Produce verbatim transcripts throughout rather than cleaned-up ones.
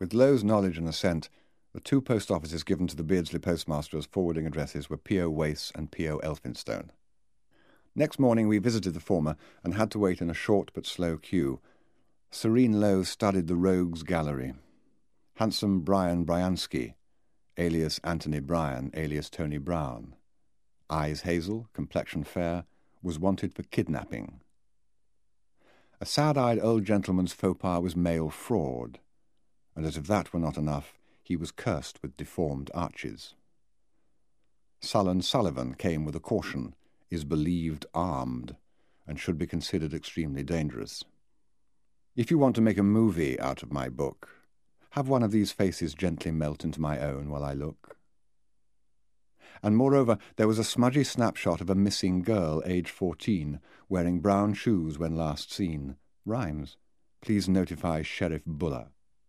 With Low's knowledge and assent, the two post offices given to the Beardsley postmaster as forwarding addresses were P O Wace and P O Elphinstone. Next morning we visited the former and had to wait in a short but slow queue. Serene Low studied the rogues' gallery. Handsome Brian Bryansky, alias Anthony Bryan, alias Tony Brown, eyes hazel, complexion fair, was wanted for kidnapping. A sad-eyed old gentleman's faux pas was male fraud, and as if that were not enough, he was cursed with deformed arches. Sullen Sullivan came with a caution, is believed armed, and should be considered extremely dangerous. If you want to make a movie out of my book, have one of these faces gently melt into my own while I look. And moreover, there was a smudgy snapshot of a missing girl, age fourteen, wearing brown shoes when last seen. Rhymes. Please notify Sheriff Buller.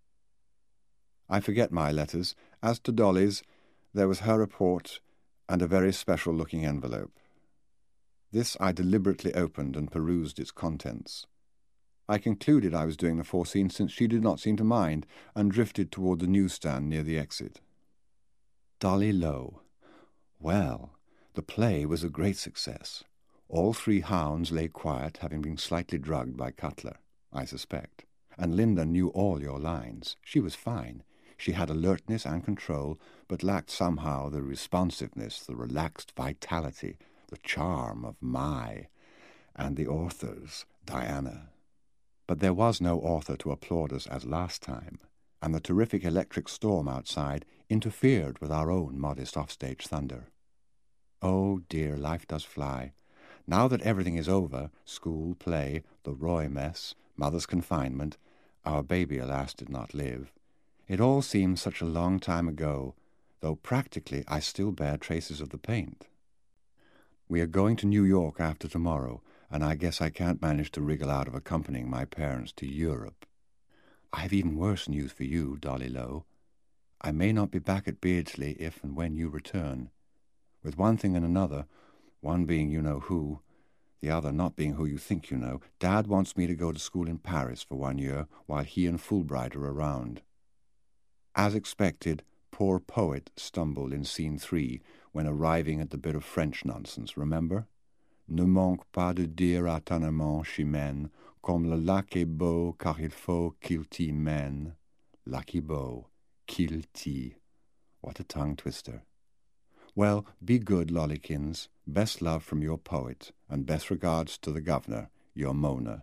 I forget my letters. As to Dolly's, there was her report and a very special-looking envelope. This I deliberately opened and perused its contents. I concluded I was doing the foreseen, since she did not seem to mind, and drifted toward the newsstand near the exit. Dolly Low. Well, the play was a great success. All three hounds lay quiet, having been slightly drugged by Cutler, I suspect. And Linda knew all your lines. She was fine. She had alertness and control, but lacked somehow the responsiveness, the relaxed vitality, the charm of Mai, and the author's Diana. But there was no author to applaud us as last time, and the terrific electric storm outside interfered with our own modest offstage thunder. Oh dear, life does fly. Now that everything is over, school, play, the Roy mess, mother's confinement, our baby, alas, did not live. It all seems such a long time ago, though practically I still bear traces of the paint. We are going to New York after tomorrow, and I guess I can't manage to wriggle out of accompanying my parents to Europe. I have even worse news for you, Dolly Low. I may not be back at Beardsley if and when you return. With one thing and another, one being you-know-who, the other not being who you think you know, Dad wants me to go to school in Paris for one year while he and Fulbright are around. As expected, poor Poet stumbled in scene three when arriving at the bit of French nonsense, remember? Ne manque pas de dire à ton amant Chimène, comme le lac est beau car il faut qu'il t'y mène. Lac est beau, qu'il t'y. What a tongue-twister. Well, be good, Lollykins. Best love from your Poet, and best regards to the governor, your Mona.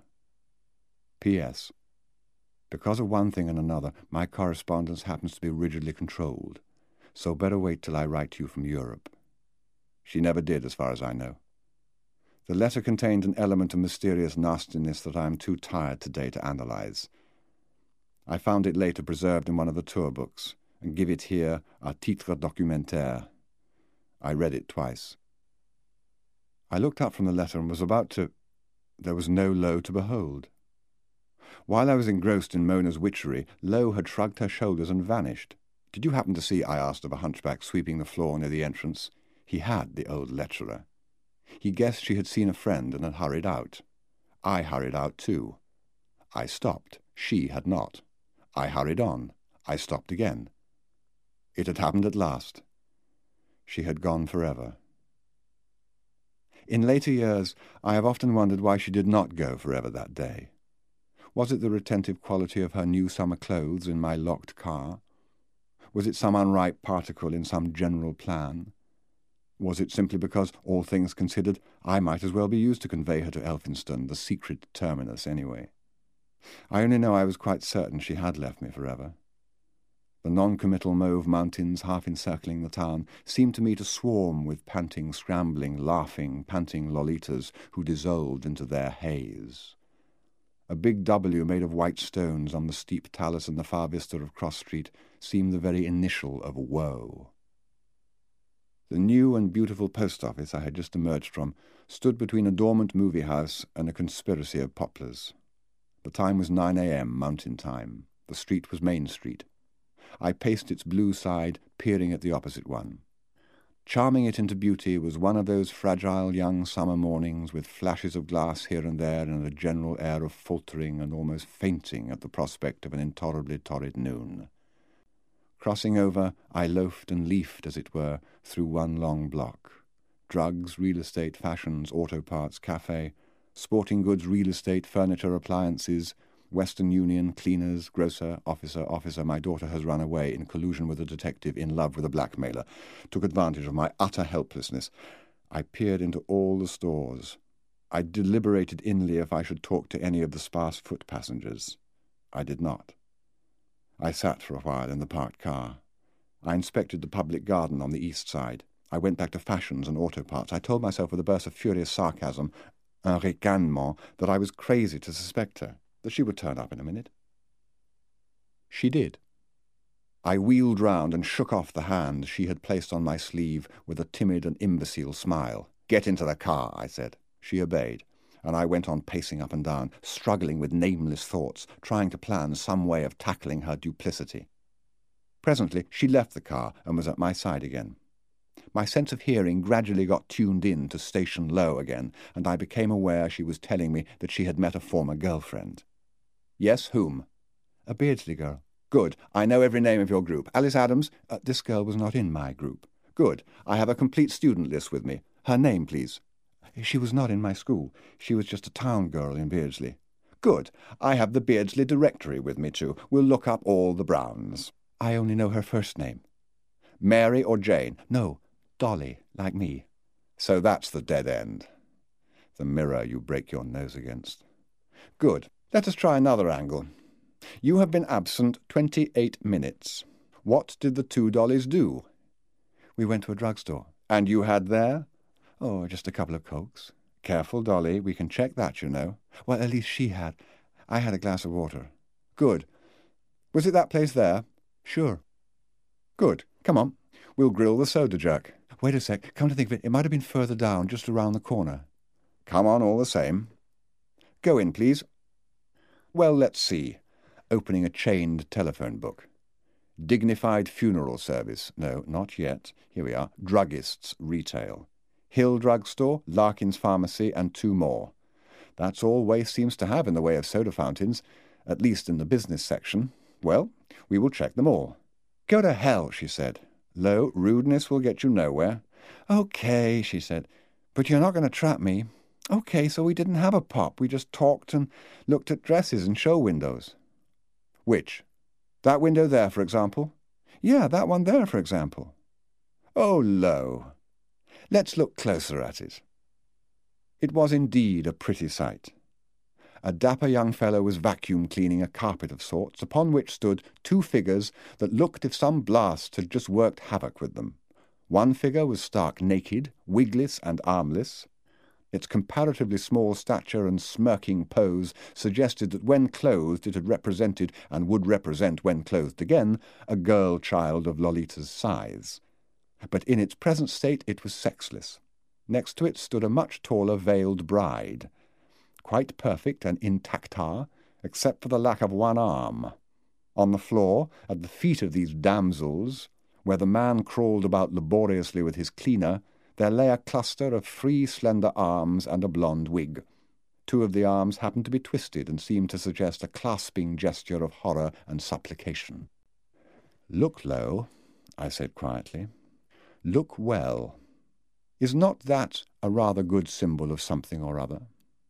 P S Because of one thing and another, my correspondence happens to be rigidly controlled, so better wait till I write to you from Europe. She never did, as far as I know. The letter contained an element of mysterious nastiness that I am too tired today to analyze. I found it later preserved in one of the tour books, and give it here à titre documentaire. I read it twice. I looked up from the letter and was about to... There was no Low to behold. While I was engrossed in Mona's witchery, Low had shrugged her shoulders and vanished. Did you happen to see, I asked of a hunchback sweeping the floor near the entrance? He had, the old lecturer. He guessed she had seen a friend and had hurried out. I hurried out too. I stopped. She had not. I hurried on. I stopped again. It had happened at last. She had gone forever. In later years, I have often wondered why she did not go forever that day. Was it the retentive quality of her new summer clothes in my locked car? Was it some unripe particle in some general plan? Was it simply because, all things considered, I might as well be used to convey her to Elphinstone, the secret terminus, anyway? I only know I was quite certain she had left me forever. The non-committal mauve mountains, half encircling the town, seemed to me to swarm with panting, scrambling, laughing, panting Lolitas who dissolved into their haze. A big W made of white stones on the steep talus in the far vista of Cross Street seemed the very initial of woe. The new and beautiful post office I had just emerged from stood between a dormant movie house and a conspiracy of poplars. The time was nine a m mountain time. The street was Main Street. I paced its blue side, peering at the opposite one. Charming it into beauty was one of those fragile young summer mornings with flashes of glass here and there and a general air of faltering and almost fainting at the prospect of an intolerably torrid noon. Crossing over, I loafed and leafed, as it were, through one long block. Drugs, real estate, fashions, auto parts, cafe, sporting goods, real estate, furniture, appliances, Western Union, cleaners, grocer, officer, officer. My daughter has run away in collusion with a detective in love with a blackmailer. Took advantage of my utter helplessness. I peered into all the stores. I deliberated inly if I should talk to any of the sparse foot passengers. I did not. I sat for a while in the parked car. I inspected the public garden on the east side. I went back to fashions and auto parts. I told myself with a burst of furious sarcasm, un ricanement, that I was crazy to suspect her, that she would turn up in a minute. She did. I wheeled round and shook off the hand she had placed on my sleeve with a timid and imbecile smile. "Get into the car," I said. She obeyed, and I went on pacing up and down, struggling with nameless thoughts, trying to plan some way of tackling her duplicity. Presently she left the car and was at my side again. My sense of hearing gradually got tuned in to station low again, and I became aware she was telling me that she had met a former girlfriend. "Yes, whom?" "A Beardsley girl." "Good. I know every name of your group. Alice Adams?" Uh, this girl was not in my group. "Good. I have a complete student list with me. Her name, please." "She was not in my school. She was just a town girl in Beardsley." "Good. I have the Beardsley directory with me, too. We'll look up all the Browns." "I only know her first name." "Mary or Jane?" "No, Dolly, like me." "So that's the dead end. The mirror you break your nose against." "Good. Let us try another angle. You have been absent twenty-eight minutes. What did the two Dollys do?" "We went to a drugstore." "And you had there?" "Oh, just a couple of Cokes." "Careful, Dolly. We can check that, you know." "Well, at least she had. I had a glass of water." "Good. Was it that place there?" "Sure." "Good. Come on. We'll grill the soda jerk." "Wait a sec. Come to think of it, it might have been further down, just around the corner." "Come on all the same." "Go in, please." "Well, let's see." Opening a chained telephone book. "Dignified funeral service." No, not yet. Here we are. "Druggists, retail." "Hill Drugstore, Larkin's Pharmacy, and two more." That's all Waste seems to have in the way of soda fountains, at least in the business section. Well, we will check them all. "Go to hell," she said. "Low, rudeness will get you nowhere." "Okay," she said, "but you're not going to trap me." "Okay, so we didn't have a pop. We just talked and looked at dresses and show windows." "Which? That window there, for example?" "Yeah, that one there, for example." "Oh, Low. Let's look closer at it." It was indeed a pretty sight. A dapper young fellow was vacuum-cleaning a carpet of sorts, upon which stood two figures that looked if some blast had just worked havoc with them. One figure was stark naked, wigless and armless. Its comparatively small stature and smirking pose suggested that when clothed it had represented, and would represent when clothed again, a girl-child of Lolita's size. But in its present state it was sexless. Next to it stood a much taller veiled bride, quite perfect and intacta, except for the lack of one arm. On the floor, at the feet of these damsels, where the man crawled about laboriously with his cleaner, there lay a cluster of three slender arms and a blonde wig. Two of the arms happened to be twisted and seemed to suggest a clasping gesture of horror and supplication. "Look, Low," I said quietly. "Look well. Is not that a rather good symbol of something or other?"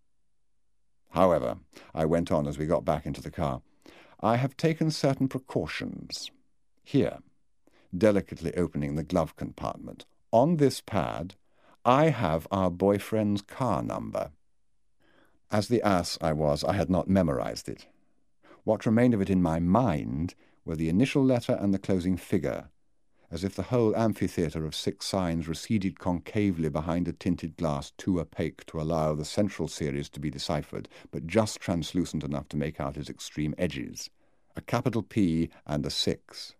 "However," I went on as we got back into the car, "I have taken certain precautions. Here," delicately opening the glove compartment, "on this pad, I have our boyfriend's car number." As the ass I was, I had not memorized it. What remained of it in my mind were the initial letter and the closing figure, as if the whole amphitheatre of six signs receded concavely behind a tinted glass too opaque to allow the central series to be deciphered, but just translucent enough to make out its extreme edges. A capital P and a six.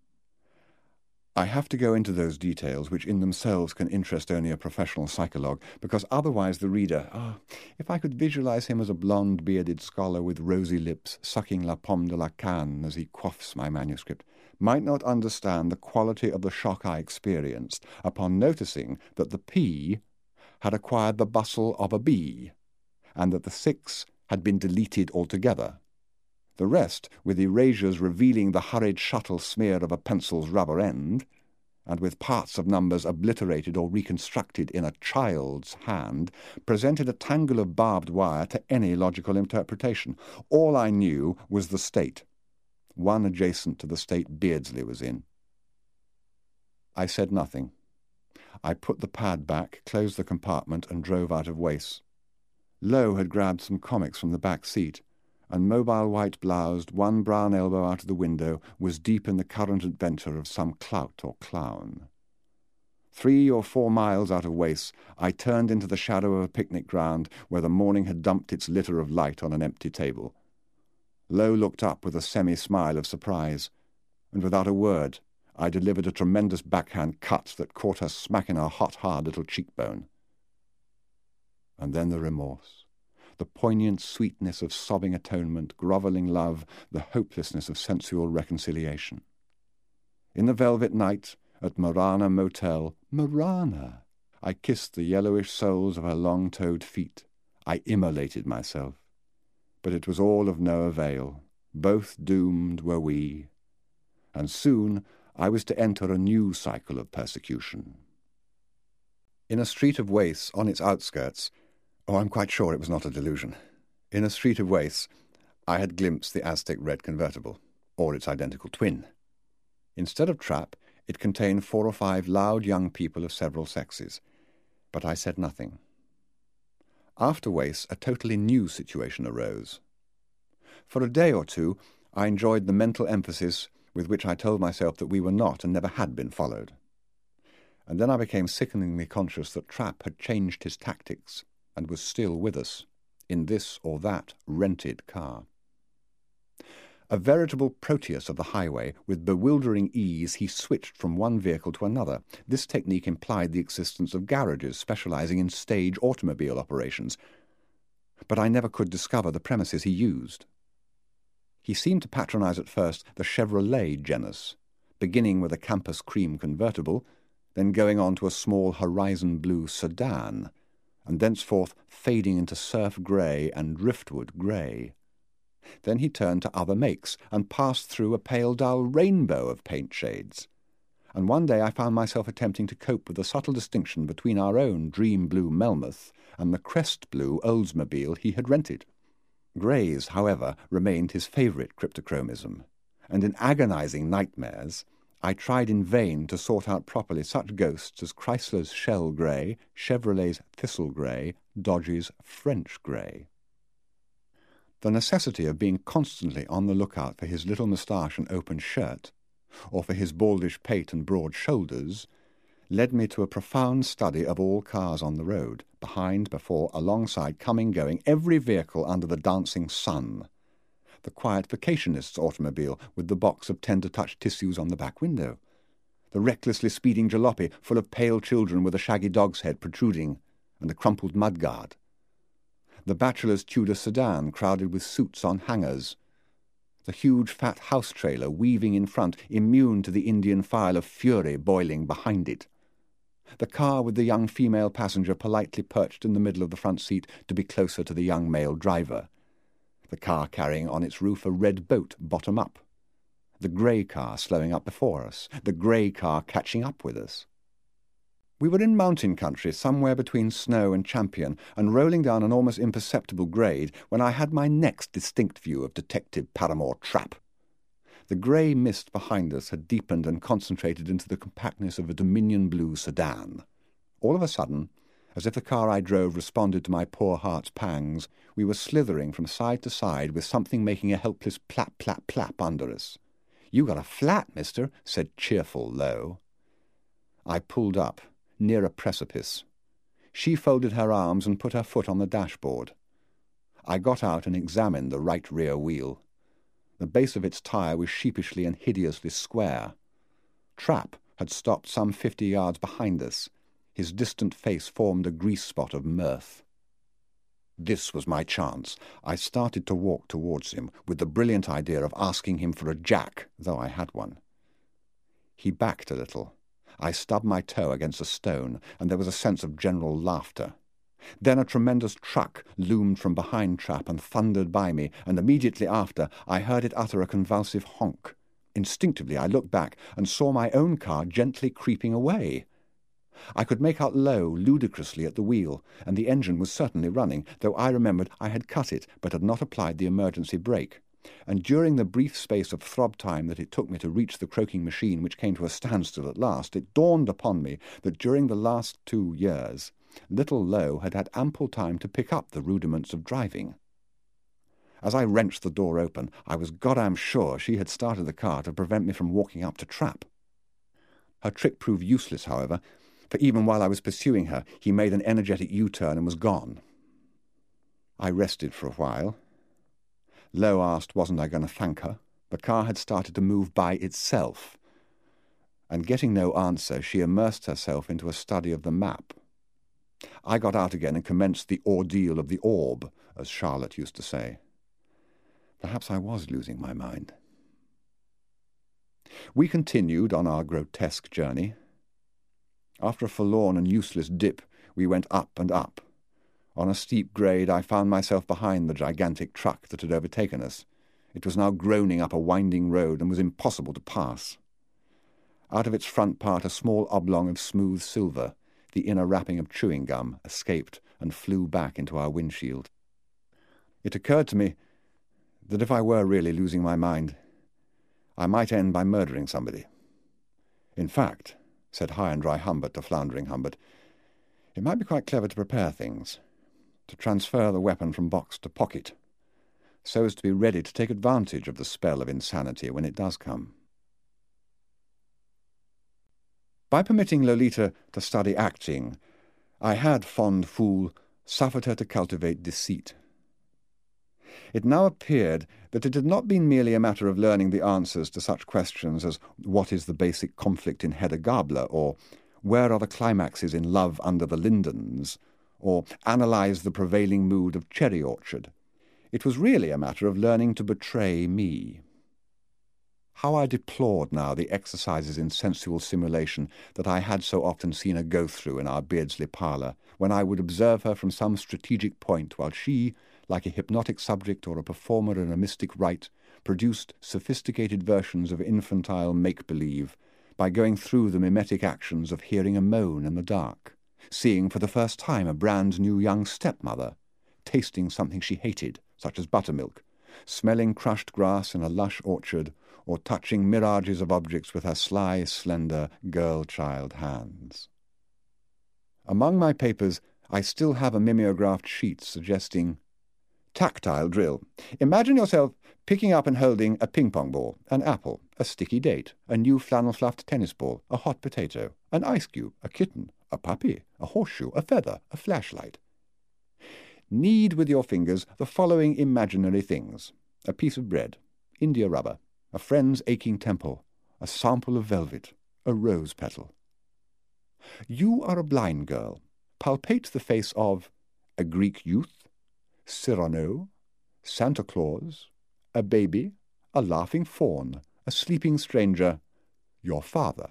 I have to go into those details, which in themselves can interest only a professional psychologue, because otherwise the reader, ah, oh, if I could visualize him as a blonde-bearded scholar with rosy lips, sucking la pomme de la canne as he quaffs my manuscript, might not understand the quality of the shock I experienced upon noticing that the P had acquired the bustle of a B, and that the six had been deleted altogether. The rest, with erasures revealing the hurried shuttle smear of a pencil's rubber end, and with parts of numbers obliterated or reconstructed in a child's hand, presented a tangle of barbed wire to any logical interpretation. All I knew was the state, one adjacent to the state Beardsley was in. I said nothing. I put the pad back, closed the compartment, and drove out of Wace. Lowe had grabbed some comics from the back seat, and mobile white-bloused, one brown elbow out of the window, was deep in the current adventure of some clout or clown. Three or four miles out of Wace, I turned into the shadow of a picnic ground where the morning had dumped its litter of light on an empty table. Lowe looked up with a semi-smile of surprise, and without a word I delivered a tremendous backhand cut that caught her smack in her hot, hard little cheekbone. And then the remorse, the poignant sweetness of sobbing atonement, grovelling love, the hopelessness of sensual reconciliation. In the velvet night, at Marana Motel, Marana, I kissed the yellowish soles of her long-toed feet. I immolated myself. But it was all of no avail. Both doomed were we. And soon I was to enter a new cycle of persecution. In a street of Wace, on its outskirts, oh, I'm quite sure it was not a delusion, in a street of Wace, I had glimpsed the Aztec red convertible, or its identical twin. Instead of trap, it contained four or five loud young people of several sexes, but I said nothing. After Wace, a totally new situation arose. For a day or two, I enjoyed the mental emphasis with which I told myself that we were not and never had been followed. And then I became sickeningly conscious that Trapp had changed his tactics and was still with us, in this or that rented car. A veritable Proteus of the highway, with bewildering ease he switched from one vehicle to another. This technique implied the existence of garages specializing in stage automobile operations, but I never could discover the premises he used. He seemed to patronize at first the Chevrolet genus, beginning with a Campus Cream convertible, then going on to a small Horizon Blue sedan, and thenceforth fading into surf grey and driftwood grey. Then he turned to other makes and passed through a pale dull rainbow of paint shades. And one day I found myself attempting to cope with the subtle distinction between our own dream blue Melmoth and the crest blue Oldsmobile he had rented. Greys, however, remained his favourite cryptochromism, and in agonizing nightmares I tried in vain to sort out properly such ghosts as Chrysler's Shell Grey, Chevrolet's Thistle Grey, Dodge's French Grey. The necessity of being constantly on the lookout for his little moustache and open shirt, or for his baldish pate and broad shoulders, led me to a profound study of all cars on the road, behind, before, alongside, coming, going, every vehicle under the dancing sun. The quiet vacationist's automobile with the box of tender-touch tissues on the back window. The recklessly speeding jalopy full of pale children with a shaggy dog's head protruding, and a crumpled mudguard. The bachelor's Tudor sedan crowded with suits on hangers. The huge fat house trailer weaving in front, immune to the Indian file of fury boiling behind it. The car with the young female passenger politely perched in the middle of the front seat to be closer to the young male driver. The car carrying on its roof a red boat bottom up. The grey car slowing up before us. The grey car catching up with us. We were in mountain country somewhere between Snow and Champion, and rolling down an almost imperceptible grade when I had my next distinct view of Detective Paramore Trapp. The grey mist behind us had deepened and concentrated into the compactness of a Dominion blue sedan. All of a sudden, as if the car I drove responded to my poor heart's pangs, we were slithering from side to side with something making a helpless plap, plap, plap under us. "You got a flat, mister," said cheerful Lowe. I pulled up, near a precipice. She folded her arms and put her foot on the dashboard. I got out and examined the right rear wheel. The base of its tyre was sheepishly and hideously square. Trapp had stopped some fifty yards behind us. His distant face formed a grease spot of mirth. This was my chance. I started to walk towards him, with the brilliant idea of asking him for a jack, though I had one. He backed a little. I stubbed my toe against a stone, and there was a sense of general laughter. Then a tremendous truck loomed from behind Trap and thundered by me, and immediately after I heard it utter a convulsive honk. Instinctively I looked back and saw my own car gently creeping away. I could make out Low ludicrously at the wheel, and the engine was certainly running, though I remembered I had cut it but had not applied the emergency brake. And during the brief space of throb time that it took me to reach the croaking machine, which came to a standstill at last, it dawned upon me that during the last two years little Low had had ample time to pick up the rudiments of driving. As I wrenched the door open, I was goddamn sure she had started the car to prevent me from walking up to Trap. Her trick proved useless, however, for even while I was pursuing her, he made an energetic U-turn and was gone. I rested for a while. Low asked wasn't I going to thank her. The car had started to move by itself, and getting no answer, she immersed herself into a study of the map. I got out again and commenced the ordeal of the orb, as Charlotte used to say. Perhaps I was losing my mind. We continued on our grotesque journey. After a forlorn and useless dip, we went up and up. On a steep grade, I found myself behind the gigantic truck that had overtaken us. It was now groaning up a winding road and was impossible to pass. Out of its front part, a small oblong of smooth silver, the inner wrapping of chewing gum, escaped and flew back into our windshield. It occurred to me that if I were really losing my mind, I might end by murdering somebody. In fact, said High and Dry Humbert to Floundering Humbert, it might be quite clever to prepare things, to transfer the weapon from box to pocket, so as to be ready to take advantage of the spell of insanity when it does come. By permitting Lolita to study acting, I had, fond fool, suffered her to cultivate deceit. It now appeared that it had not been merely a matter of learning the answers to such questions as what is the basic conflict in Hedda Gabler, or where are the climaxes in Love Under the Lindens, or analyze the prevailing mood of Cherry Orchard. It was really a matter of learning to betray me. How I deplored now the exercises in sensual simulation that I had so often seen her go through in our Beardsley parlour, when I would observe her from some strategic point, while she, like a hypnotic subject or a performer in a mystic rite, produced sophisticated versions of infantile make-believe by going through the mimetic actions of hearing a moan in the dark, seeing for the first time a brand-new young stepmother, tasting something she hated, such as buttermilk, smelling crushed grass in a lush orchard, or touching mirages of objects with her sly, slender, girl-child hands. Among my papers, I still have a mimeographed sheet suggesting tactile drill. Imagine yourself picking up and holding a ping-pong ball, an apple, a sticky date, a new flannel-fluffed tennis ball, a hot potato, an ice cube, a kitten, a puppy, a horseshoe, a feather, a flashlight. Knead with your fingers the following imaginary things: a piece of bread, India rubber, a friend's aching temple, a sample of velvet, a rose petal. You are a blind girl. Palpate the face of a Greek youth, Cyrano, Santa Claus, a baby, a laughing fawn, a sleeping stranger, your father.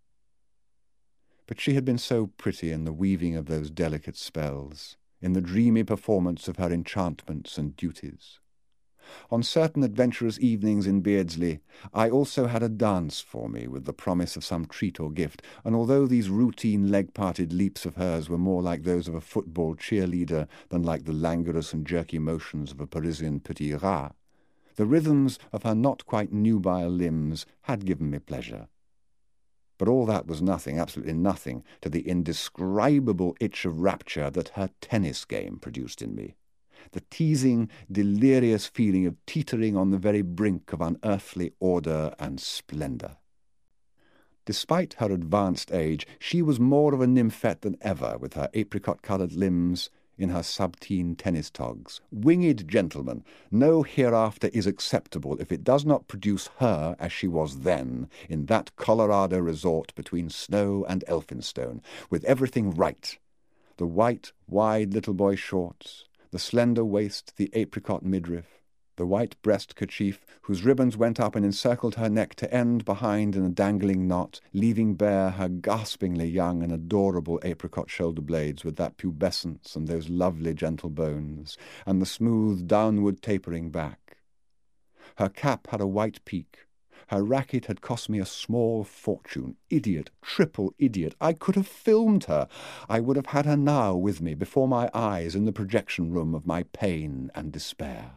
But she had been so pretty in the weaving of those delicate spells, in the dreamy performance of her enchantments and duties. On certain adventurous evenings in Beardsley, I also had a dance for me with the promise of some treat or gift, and although these routine leg-parted leaps of hers were more like those of a football cheerleader than like the languorous and jerky motions of a Parisian petit rat, the rhythms of her not-quite nubile limbs had given me pleasure. But all that was nothing, absolutely nothing, to the indescribable itch of rapture that her tennis game produced in me. The teasing, delirious feeling of teetering on the very brink of unearthly order and splendour. Despite her advanced age, she was more of a nymphette than ever, with her apricot-coloured limbs, in her sub-teen tennis togs. Winged gentleman, no hereafter is acceptable if it does not produce her as she was then, in that Colorado resort between Snow and Elphinstone, with everything right. The white, wide little boy shorts, the slender waist, the apricot midriff, The white breast kerchief, whose ribbons went up and encircled her neck to end behind in a dangling knot, leaving bare her gaspingly young and adorable apricot shoulder blades with that pubescence and those lovely gentle bones, and the smooth downward tapering back. Her cap had a white peak. Her racket had cost me a small fortune. Idiot, triple idiot. I could have filmed her. I would have had her now with me before my eyes in the projection room of my pain and despair.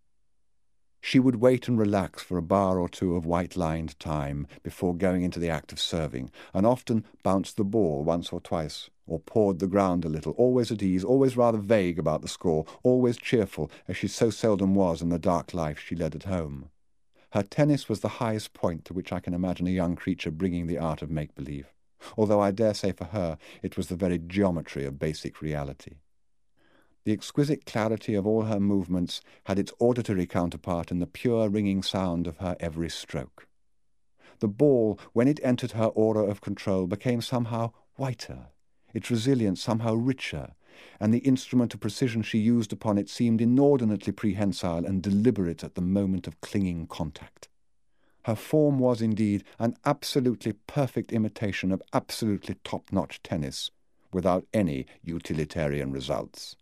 She would wait and relax for a bar or two of white-lined time before going into the act of serving, and often bounced the ball once or twice, or pawed the ground a little, always at ease, always rather vague about the score, always cheerful, as she so seldom was in the dark life she led at home. Her tennis was the highest point to which I can imagine a young creature bringing the art of make-believe, although I dare say for her it was the very geometry of basic reality. The exquisite clarity of all her movements had its auditory counterpart in the pure ringing sound of her every stroke. The ball, when it entered her aura of control, became somehow whiter, its resilience somehow richer, and the instrument of precision she used upon it seemed inordinately prehensile and deliberate at the moment of clinging contact. Her form was indeed an absolutely perfect imitation of absolutely top-notch tennis, without any utilitarian results.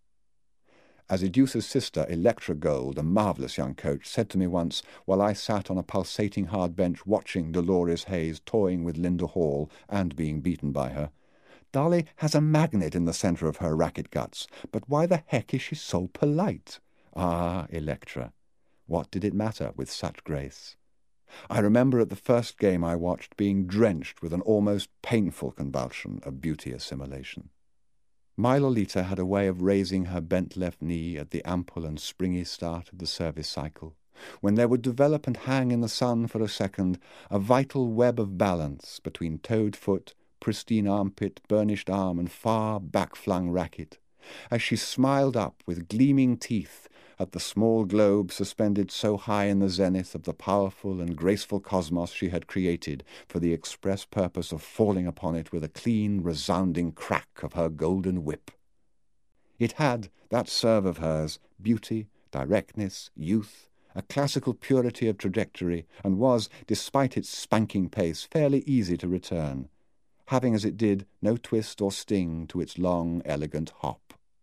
As Edusa's sister, Electra Gold, a marvellous young coach, said to me once, while I sat on a pulsating hard bench watching Dolores Hayes toying with Linda Hall and being beaten by her, "Dolly has a magnet in the centre of her racket guts, but why the heck is she so polite?" Ah, Electra, what did it matter with such grace? I remember at the first game I watched being drenched with an almost painful convulsion of beauty assimilation. My Lolita had a way of raising her bent left knee at the ample and springy start of the service cycle, when there would develop and hang in the sun for a second a vital web of balance between toed foot, pristine armpit, burnished arm, and far back-flung racket, as she smiled up with gleaming teeth at the small globe suspended so high in the zenith of the powerful and graceful cosmos she had created for the express purpose of falling upon it with a clean, resounding crack of her golden whip. It had, that serve of hers, beauty, directness, youth, a classical purity of trajectory, and was, despite its spanking pace, fairly easy to return, having as it did no twist or sting to its long, elegant hop.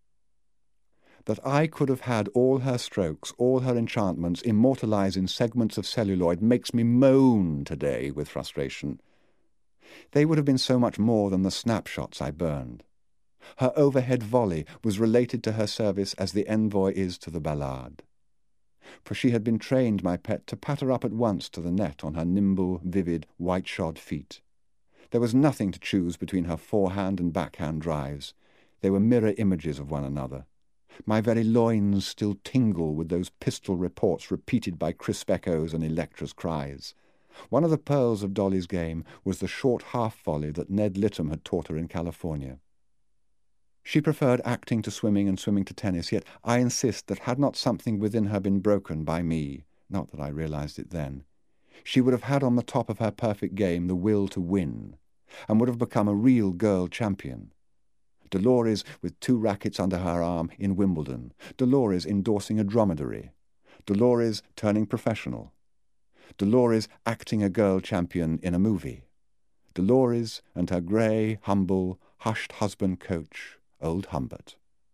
That I could have had all her strokes, all her enchantments, immortalized in segments of celluloid makes me moan today with frustration. They would have been so much more than the snapshots I burned. Her overhead volley was related to her service as the envoy is to the ballade. For she had been trained, my pet, to patter up at once to the net on her nimble, vivid, white-shod feet. There was nothing to choose between her forehand and backhand drives. They were mirror images of one another. My very loins still tingle with those pistol reports repeated by crisp echoes and Electra's cries. One of the pearls of Dolly's game was the short half-volley that Ned Littom had taught her in California. She preferred acting to swimming and swimming to tennis, yet I insist that had not something within her been broken by me, not that I realized it then, she would have had on the top of her perfect game the will to win, and would have become a real girl champion. Dolores with two rackets under her arm in Wimbledon, Dolores endorsing a dromedary, Dolores turning professional, Dolores acting a girl champion in a movie, Dolores and her grey, humble, hushed husband coach, old Humbert.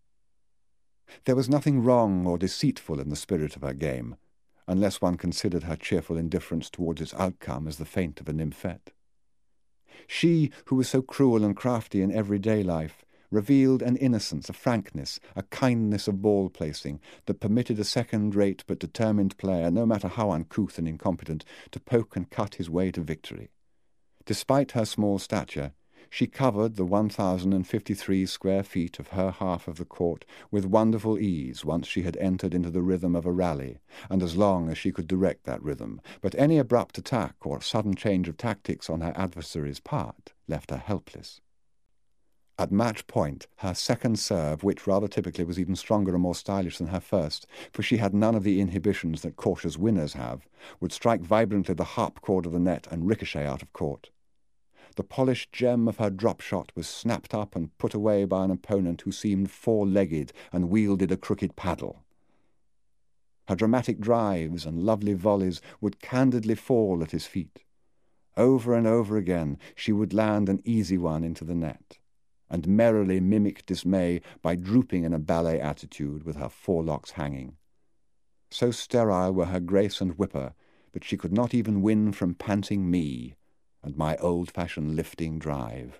There was nothing wrong or deceitful in the spirit of her game, unless one considered her cheerful indifference towards its outcome as the feint of a nymphette. She, who was so cruel and crafty in everyday life, revealed an innocence, a frankness, a kindness of ball-placing that permitted a second-rate but determined player, no matter how uncouth and incompetent, to poke and cut his way to victory. Despite her small stature, she covered the one thousand fifty-three square feet of her half of the court with wonderful ease once she had entered into the rhythm of a rally, and as long as she could direct that rhythm, but any abrupt attack or sudden change of tactics on her adversary's part left her helpless. At match point, her second serve, which rather typically was even stronger and more stylish than her first, for she had none of the inhibitions that cautious winners have, would strike vibrantly the harp chord of the net and ricochet out of court. The polished gem of her drop shot was snapped up and put away by an opponent who seemed four-legged and wielded a crooked paddle. Her dramatic drives and lovely volleys would candidly fall at his feet. Over and over again she would land an easy one into the net, and merrily mimic dismay by drooping in a ballet attitude with her forelocks hanging. So sterile were her grace and whipper that she could not even win from panting me and my old-fashioned lifting drive.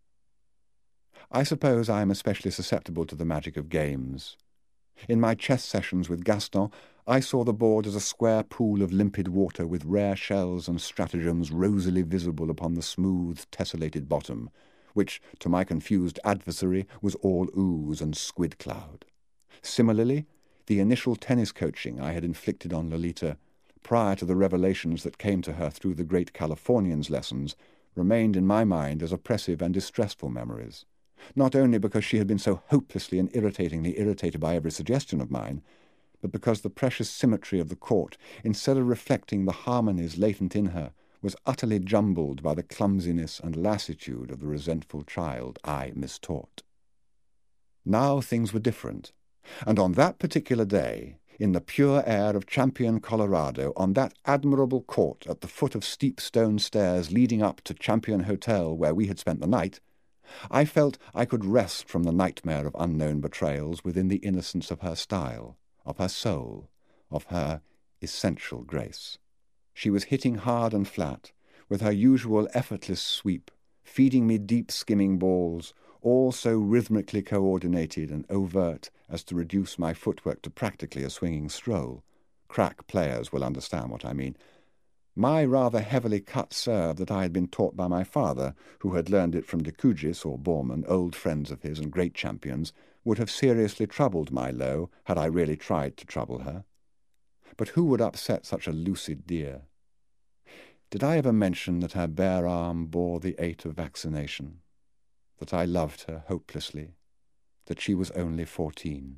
I suppose I am especially susceptible to the magic of games. In my chess sessions with Gaston, I saw the board as a square pool of limpid water with rare shells and stratagems rosily visible upon the smooth, tessellated bottom, which, to my confused adversary, was all ooze and squid cloud. Similarly, the initial tennis coaching I had inflicted on Lolita, prior to the revelations that came to her through the great Californian's lessons, remained in my mind as oppressive and distressful memories, not only because she had been so hopelessly and irritatingly irritated by every suggestion of mine, but because the precious symmetry of the court, instead of reflecting the harmonies latent in her, was utterly jumbled by the clumsiness and lassitude of the resentful child I mistaught. Now things were different, and on that particular day, in the pure air of Champion, Colorado, on that admirable court at the foot of steep stone stairs leading up to Champion Hotel where we had spent the night, I felt I could rest from the nightmare of unknown betrayals within the innocence of her style, of her soul, of her essential grace. She was hitting hard and flat, with her usual effortless sweep, feeding me deep skimming balls, all so rhythmically coordinated and overt as to reduce my footwork to practically a swinging stroll. Crack players will understand what I mean. My rather heavily cut serve that I had been taught by my father, who had learned it from de Cugis or Bormann, old friends of his and great champions, would have seriously troubled my low had I really tried to trouble her. But who would upset such a lucid dear? Did I ever mention that her bare arm bore the eight of vaccination, that I loved her hopelessly, that she was only fourteen?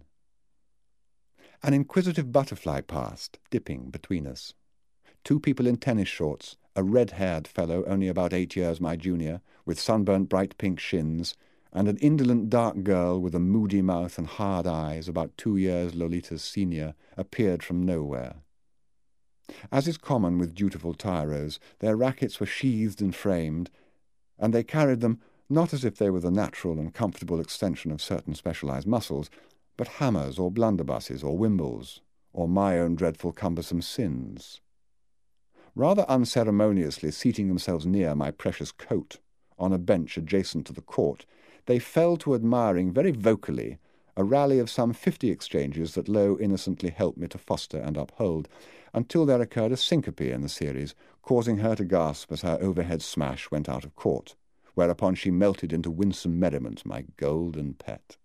An inquisitive butterfly passed, dipping between us. Two people in tennis shorts, a red-haired fellow only about eight years my junior, with sunburnt bright pink shins, and an indolent dark girl with a moody mouth and hard eyes about two years Lolita's senior, appeared from nowhere. As is common with dutiful tyros, their rackets were sheathed and framed, and they carried them not as if they were the natural and comfortable extension of certain specialized muscles, but hammers or blunderbusses or wimbles, or my own dreadful cumbersome sins. Rather unceremoniously seating themselves near my precious coat, on a bench adjacent to the court, they fell to admiring very vocally a rally of some fifty exchanges that Lowe innocently helped me to foster and uphold, until there occurred a syncope in the series, causing her to gasp as her overhead smash went out of court, whereupon she melted into winsome merriment, my golden pet.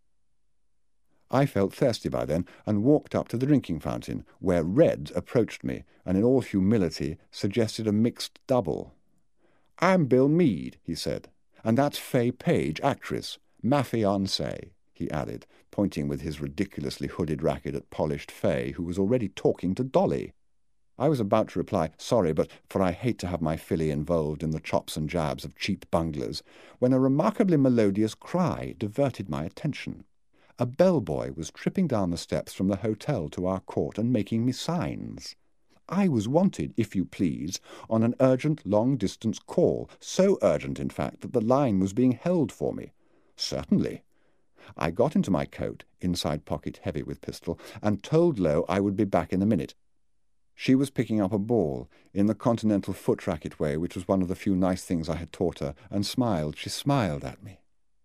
I felt thirsty by then, and walked up to the drinking fountain, where Red approached me, and in all humility suggested a mixed double. "I'm Bill Meade," he said, "and that's Fay Page, actress, ma fiancée," he added, pointing with his ridiculously hooded racket at polished Fay, who was already talking to Dolly. I was about to reply, "Sorry, but for I hate to have my filly involved in the chops and jabs of cheap bunglers," when a remarkably melodious cry diverted my attention. A bellboy was tripping down the steps from the hotel to our court and making me signs. I was wanted, if you please, on an urgent long-distance call, so urgent, in fact, that the line was being held for me. Certainly. I got into my coat, inside pocket heavy with pistol, and told Lowe I would be back in a minute. She was picking up a ball, in the continental foot-racket way, which was one of the few nice things I had taught her, and smiled. She smiled at me.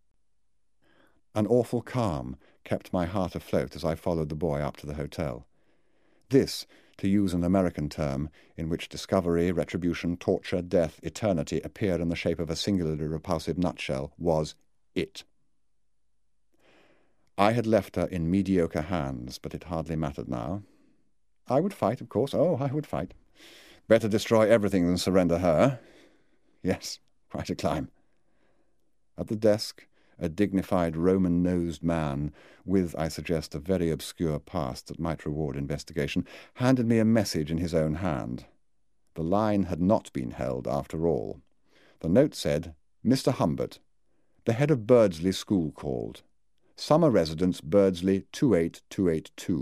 An awful calm kept my heart afloat as I followed the boy up to the hotel. This, to use an American term, in which discovery, retribution, torture, death, eternity appear in the shape of a singularly repulsive nutshell, was it. I had left her in mediocre hands, but it hardly mattered now. I would fight, of course. Oh, I would fight. Better destroy everything than surrender her. Yes, quite a climb. At the desk, a dignified Roman-nosed man, with, I suggest, a very obscure past that might reward investigation, handed me a message in his own hand. The line had not been held, after all. The note said, "Mister Humbert, the head of Birdsley School called. Summer residence Birdsley two eight two eight two.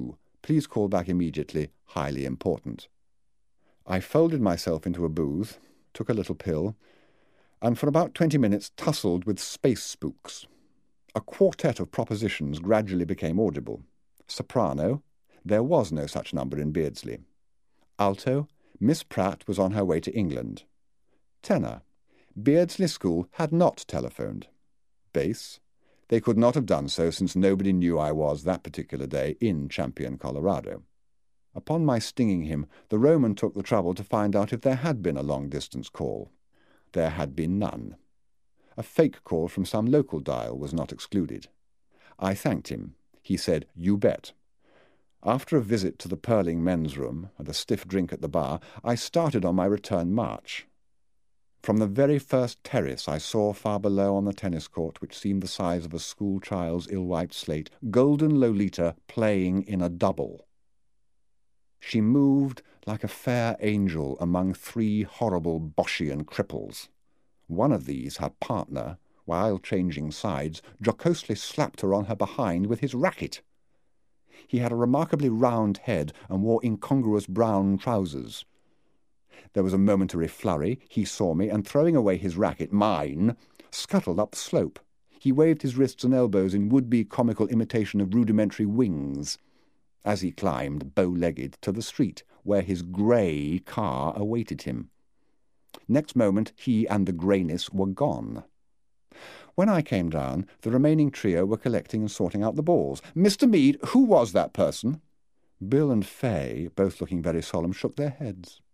Please call back immediately. Highly important. I folded myself into a booth, took a little pill, and for about twenty minutes tussled with space spooks. A quartet of propositions gradually became audible. Soprano, there was no such number in Beardsley. Alto, Miss Pratt was on her way to England. Tenor, Beardsley School had not telephoned. Bass, they could not have done so since nobody knew I was that particular day in Champion, Colorado. Upon my stinging him, the Roman took the trouble to find out if there had been a long-distance call. There had been none. A fake call from some local dial was not excluded. I thanked him. He said, "You bet." After a visit to the Purling men's room and a stiff drink at the bar, I started on my return march. From the very first terrace I saw far below on the tennis court, which seemed the size of a school-child's ill-wiped slate, golden Lolita playing in a double. She moved like a fair angel among three horrible Boschian cripples. One of these, her partner, while changing sides, jocosely slapped her on her behind with his racket. He had a remarkably round head and wore incongruous brown trousers. There was a momentary flurry. He saw me, and throwing away his racket, mine, scuttled up the slope. He waved his wrists and elbows in would-be comical imitation of rudimentary wings as he climbed, bow-legged, to the street, where his grey car awaited him. Next moment he and the greyness were gone. When I came down, the remaining trio were collecting and sorting out the balls. "Mister Meade, who was that person?" Bill and Fay, both looking very solemn, shook their heads.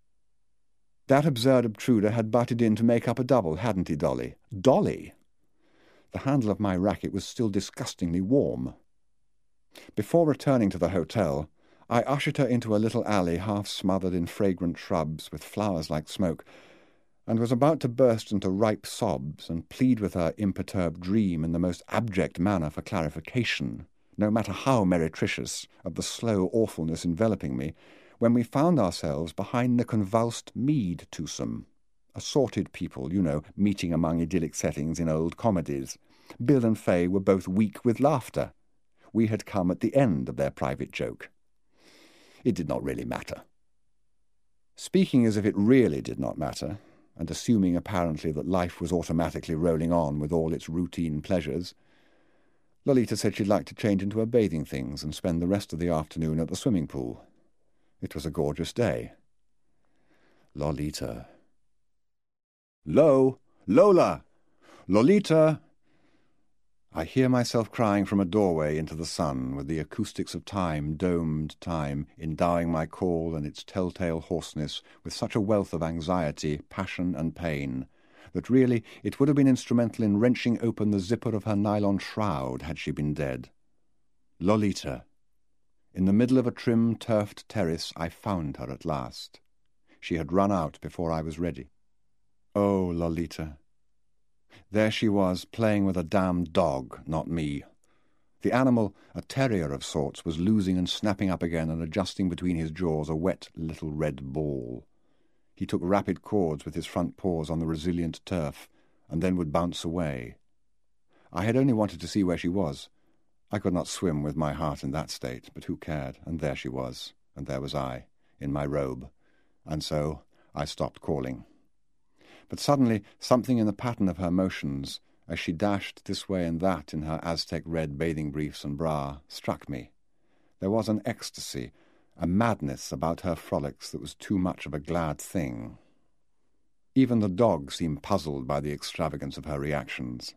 That absurd obtruder had butted in to make up a double, hadn't he, Dolly? Dolly! The handle of my racket was still disgustingly warm. Before returning to the hotel, I ushered her into a little alley half smothered in fragrant shrubs with flowers like smoke, and was about to burst into ripe sobs and plead with her imperturbed dream in the most abject manner for clarification, no matter how meretricious, of the slow awfulness enveloping me, when we found ourselves behind the convulsed Meade twosome. Assorted people, you know, meeting among idyllic settings in old comedies. Bill and Fay were both weak with laughter. We had come at the end of their private joke. It did not really matter. Speaking as if it really did not matter, and assuming apparently that life was automatically rolling on with all its routine pleasures, Lolita said she'd like to change into her bathing things and spend the rest of the afternoon at the swimming pool. It was a gorgeous day. Lolita. Lo! Lola! Lolita! I hear myself crying from a doorway into the sun, with the acoustics of time, domed time, endowing my call and its telltale hoarseness with such a wealth of anxiety, passion, and pain, that really it would have been instrumental in wrenching open the zipper of her nylon shroud had she been dead. Lolita. In the middle of a trim, turfed terrace, I found her at last. She had run out before I was ready. Oh, Lolita. There she was, playing with a damned dog, not me. The animal, a terrier of sorts, was losing and snapping up again and adjusting between his jaws a wet little red ball. He took rapid chords with his front paws on the resilient turf, and then would bounce away. I had only wanted to see where she was. I could not swim with my heart in that state, but who cared? And there she was, and there was I, in my robe, and so I stopped calling. But suddenly something in the pattern of her motions, as she dashed this way and that in her Aztec red bathing briefs and bra, struck me. There was an ecstasy, a madness about her frolics that was too much of a glad thing. Even the dog seemed puzzled by the extravagance of her reactions.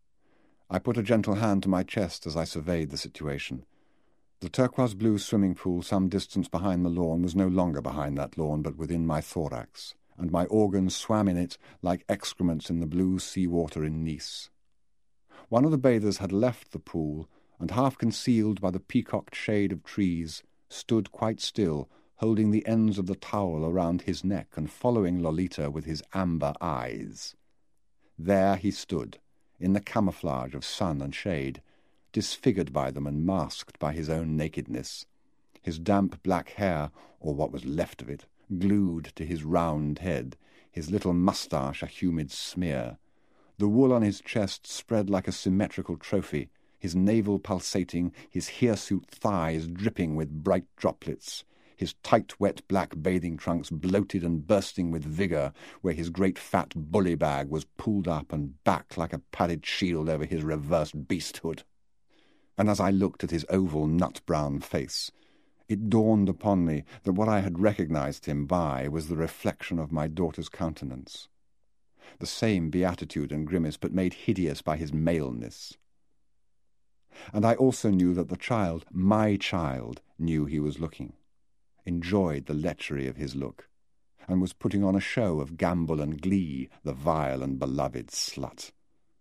I put a gentle hand to my chest as I surveyed the situation. The turquoise-blue swimming pool some distance behind the lawn was no longer behind that lawn, but within my thorax, and my organs swam in it like excrements in the blue sea-water in Nice. One of the bathers had left the pool, and half concealed by the peacocked shade of trees, stood quite still, holding the ends of the towel around his neck and following Lolita with his amber eyes. There he stood, in the camouflage of sun and shade, disfigured by them and masked by his own nakedness, his damp black hair, or what was left of it, glued to his round head, his little moustache a humid smear, the wool on his chest spread like a symmetrical trophy, his navel pulsating, his hirsute thighs dripping with bright droplets, his tight, wet black bathing trunks bloated and bursting with vigour, where his great fat bully bag was pulled up and back like a padded shield over his reversed beasthood. And as I looked at his oval, nut-brown face, it dawned upon me that what I had recognized him by was the reflection of my daughter's countenance, the same beatitude and grimace, but made hideous by his maleness. And I also knew that the child, my child, knew he was looking, enjoyed the lechery of his look, and was putting on a show of gambol and glee, the vile and beloved slut.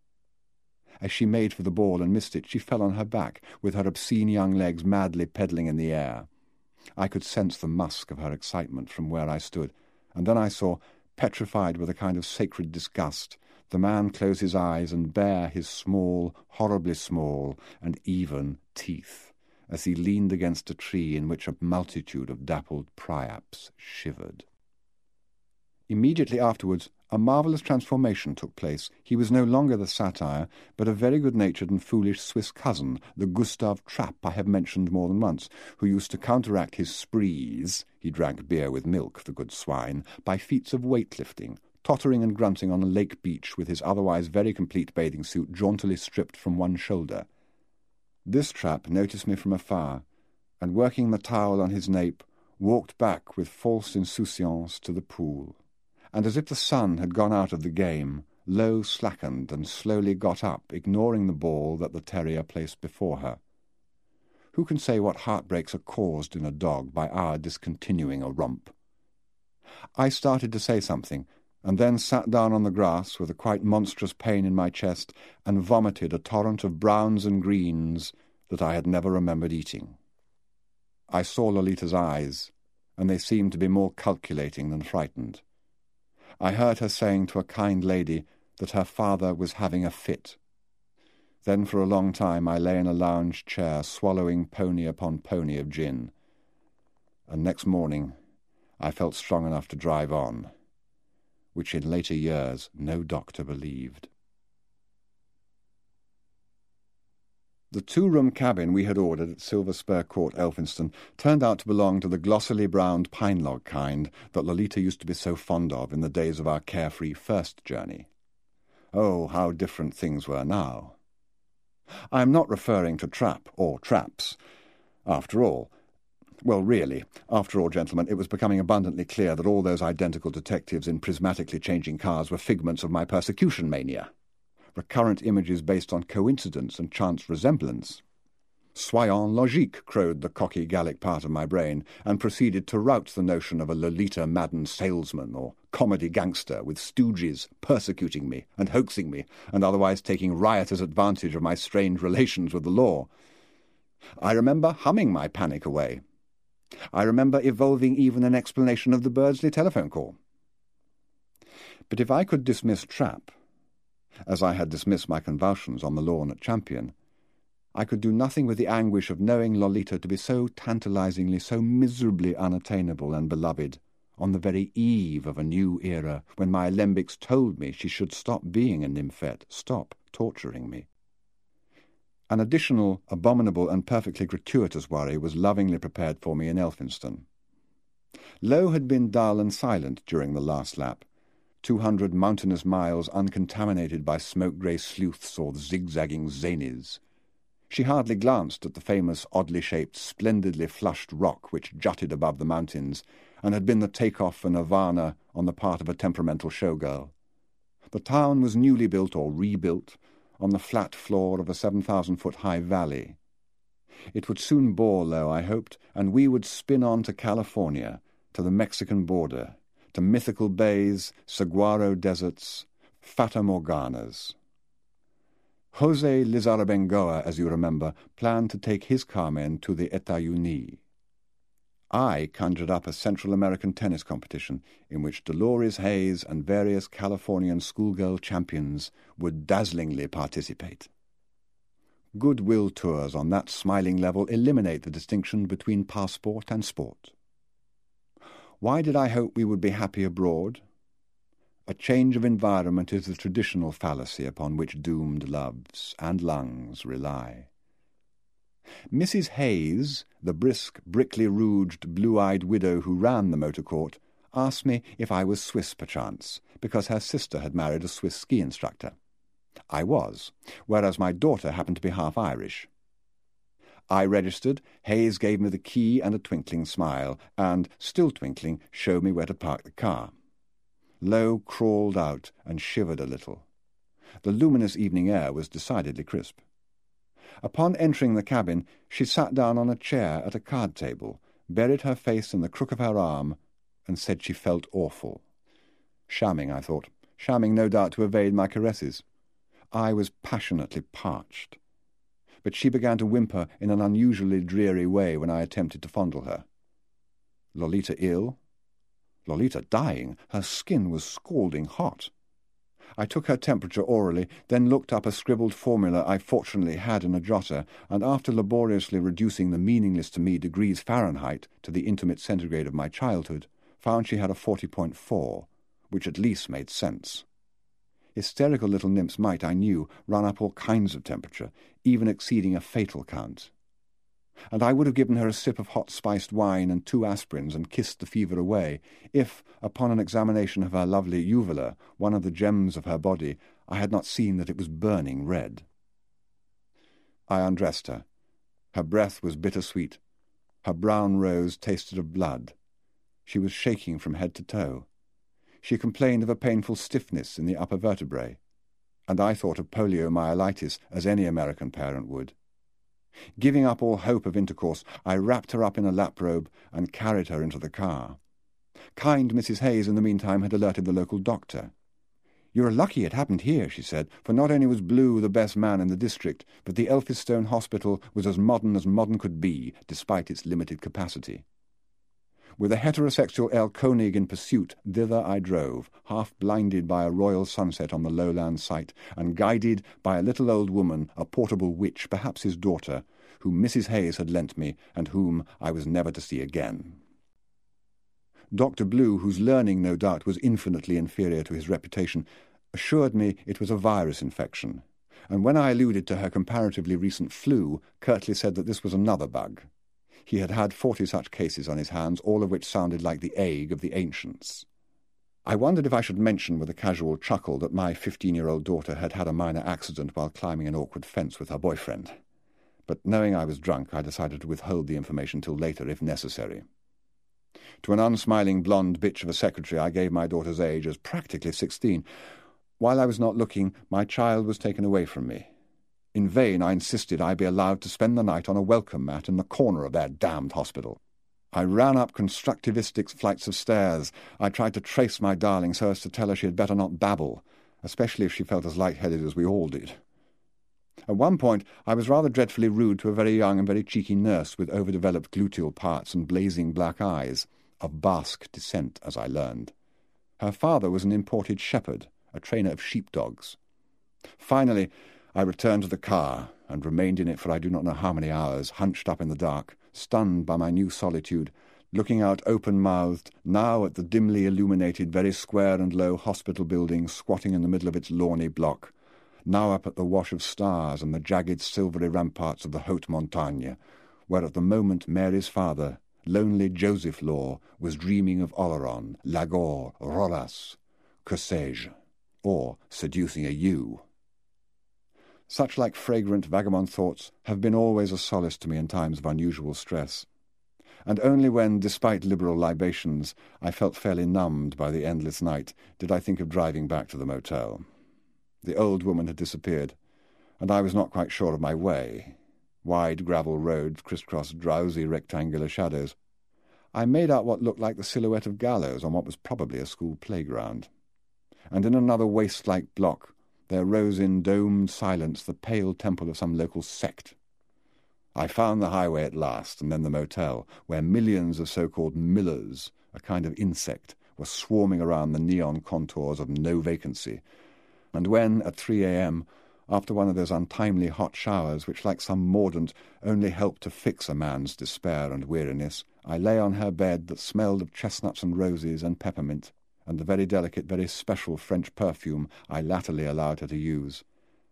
As she made for the ball and missed it, she fell on her back, with her obscene young legs madly pedalling in the air. I could sense the musk of her excitement from where I stood, and then I saw, petrified with a kind of sacred disgust, the man close his eyes and bare his small, horribly small, and even teeth, as he leaned against a tree in which a multitude of dappled priaps shivered. Immediately afterwards, a marvellous transformation took place. He was no longer the satyr, but a very good-natured and foolish Swiss cousin, the Gustav Trapp I have mentioned more than once, who used to counteract his sprees — he drank beer with milk, the good swine — by feats of weight-lifting, tottering and grunting on a lake beach with his otherwise very complete bathing suit jauntily stripped from one shoulder. This Trapp noticed me from afar, and working the towel on his nape, walked back with false insouciance to the pool, and as if the sun had gone out of the game, Lo slackened and slowly got up, ignoring the ball that the terrier placed before her. Who can say what heartbreaks are caused in a dog by our discontinuing a romp? I started to say something, and then sat down on the grass with a quite monstrous pain in my chest and vomited a torrent of browns and greens that I had never remembered eating. I saw Lolita's eyes, and they seemed to be more calculating than frightened. I heard her saying to a kind lady that her father was having a fit. Then for a long time I lay in a lounge chair swallowing pony upon pony of gin, and next morning I felt strong enough to drive on, which in later years no doctor believed. The two-room cabin we had ordered at Silver Spur Court, Elphinstone, turned out to belong to the glossily browned pine-log kind that Lolita used to be so fond of in the days of our carefree first journey. Oh, how different things were now! I am not referring to Trapp or Traps. After all, well, really, after all, gentlemen, it was becoming abundantly clear that all those identical detectives in prismatically changing cars were figments of my persecution mania. Recurrent images based on coincidence and chance resemblance. Soyons logique, crowed the cocky Gallic part of my brain, and proceeded to rout the notion of a Lolita-maddened salesman or comedy gangster with stooges persecuting me and hoaxing me and otherwise taking riotous advantage of my strange relations with the law. I remember humming my panic away. I remember evolving even an explanation of the Birdsley telephone call. But if I could dismiss Trapp, as I had dismissed my convulsions on the lawn at Champion, I could do nothing with the anguish of knowing Lolita to be so tantalizingly, so miserably unattainable and beloved, on the very eve of a new era, when my alembics told me she should stop being a nymphette, stop torturing me. An additional, abominable and perfectly gratuitous worry was lovingly prepared for me in Elphinstone. Lo had been dull and silent during the last lap, two hundred mountainous miles uncontaminated by smoke-grey sleuths or zigzagging zanies. She hardly glanced at the famous, oddly shaped, splendidly flushed rock which jutted above the mountains, and had been the take-off for Nirvana on the part of a temperamental showgirl. The town was newly built or rebuilt on the flat floor of a seven thousand foot high valley. It would soon bore Lo, I hoped, and we would spin on to California, to the Mexican border, to mythical bays, saguaro deserts, fata morganas. Jose Lizarrabengoa, as you remember, planned to take his Carmen to the États-Unis. I conjured up a Central American tennis competition in which Dolores Hayes and various Californian schoolgirl champions would dazzlingly participate. Goodwill tours on that smiling level eliminate the distinction between passport and sport. Why did I hope we would be happy abroad? A change of environment is the traditional fallacy upon which doomed loves and lungs rely. Missus Hayes, the brisk, brickly-rouged, blue-eyed widow who ran the motor court, asked me if I was Swiss perchance, because her sister had married a Swiss ski instructor. I was, whereas my daughter happened to be half Irish. I registered, Hayes gave me the key and a twinkling smile, and, still twinkling, showed me where to park the car. Lowe crawled out and shivered a little. The luminous evening air was decidedly crisp. Upon entering the cabin, she sat down on a chair at a card table, buried her face in the crook of her arm, and said she felt awful. Shamming, I thought, shamming no doubt to evade my caresses. I was passionately parched. But she began to whimper in an unusually dreary way when I attempted to fondle her. Lolita ill? Lolita dying. Her skin was scalding hot. I took her temperature orally, then looked up a scribbled formula I fortunately had in a jotter, and after laboriously reducing the meaningless to me degrees Fahrenheit to the intimate centigrade of my childhood, found she had a forty point four, which at least made sense. Hysterical little nymphs might, I knew, run up all kinds of temperature, even exceeding a fatal count. And I would have given her a sip of hot-spiced wine and two aspirins and kissed the fever away, if, upon an examination of her lovely uvula, one of the gems of her body, I had not seen that it was burning red. I undressed her. Her breath was bitter-sweet. Her brown rose tasted of blood. She was shaking from head to toe. She complained of a painful stiffness in the upper vertebrae, and I thought of poliomyelitis as any American parent would. Giving up all hope of intercourse, I wrapped her up in a lap-robe and carried her into the car. Kind Missus Hayes in the meantime had alerted the local doctor. "You're lucky it happened here," she said, "for not only was Blue the best man in the district, but the Elphinstone Hospital was as modern as modern could be, despite its limited capacity." With a heterosexual El Koenig in pursuit, thither I drove, half blinded by a royal sunset on the lowland site, and guided by a little old woman, a portable witch, perhaps his daughter, whom Missus Hayes had lent me, and whom I was never to see again. Doctor Blue, whose learning, no doubt, was infinitely inferior to his reputation, assured me it was a virus infection, and when I alluded to her comparatively recent flu, curtly said that this was another bug. He had had forty such cases on his hands, all of which sounded like the ague of the ancients. I wondered if I should mention with a casual chuckle that my fifteen-year-old daughter had had a minor accident while climbing an awkward fence with her boyfriend. But knowing I was drunk, I decided to withhold the information till later, if necessary. To an unsmiling blonde bitch of a secretary, I gave my daughter's age as practically sixteen. While I was not looking, my child was taken away from me. In vain I insisted I be allowed to spend the night on a welcome mat in the corner of their damned hospital. I ran up constructivistic flights of stairs. I tried to trace my darling so as to tell her she had better not babble, especially if she felt as light-headed as we all did. At one point I was rather dreadfully rude to a very young and very cheeky nurse with overdeveloped gluteal parts and blazing black eyes, of Basque descent, as I learned. Her father was an imported shepherd, a trainer of sheepdogs. Finally, I returned to the car, and remained in it for I do not know how many hours, hunched up in the dark, stunned by my new solitude, looking out open-mouthed, now at the dimly illuminated, very square and low hospital building squatting in the middle of its lawny block, now up at the wash of stars and the jagged silvery ramparts of the Haute Montagne, where at the moment Mary's father, lonely Joseph Law, was dreaming of Oleron, Lagore, Rolas, que sais-je, or seducing a ewe. Such like fragrant vagabond thoughts have been always a solace to me in times of unusual stress, and only when, despite liberal libations, I felt fairly numbed by the endless night, did I think of driving back to the motel. The old woman had disappeared, and I was not quite sure of my way. Wide gravel roads crisscrossed drowsy rectangular shadows. I made out what looked like the silhouette of gallows on what was probably a school playground. And in another waste-like block there rose in domed silence the pale temple of some local sect. I found the highway at last, and then the motel, where millions of so-called millers, a kind of insect, were swarming around the neon contours of no vacancy, and when, at three a.m., after one of those untimely hot showers which, like some mordant, only helped to fix a man's despair and weariness, I lay on her bed that smelled of chestnuts and roses and peppermint, and the very delicate, very special French perfume I latterly allowed her to use,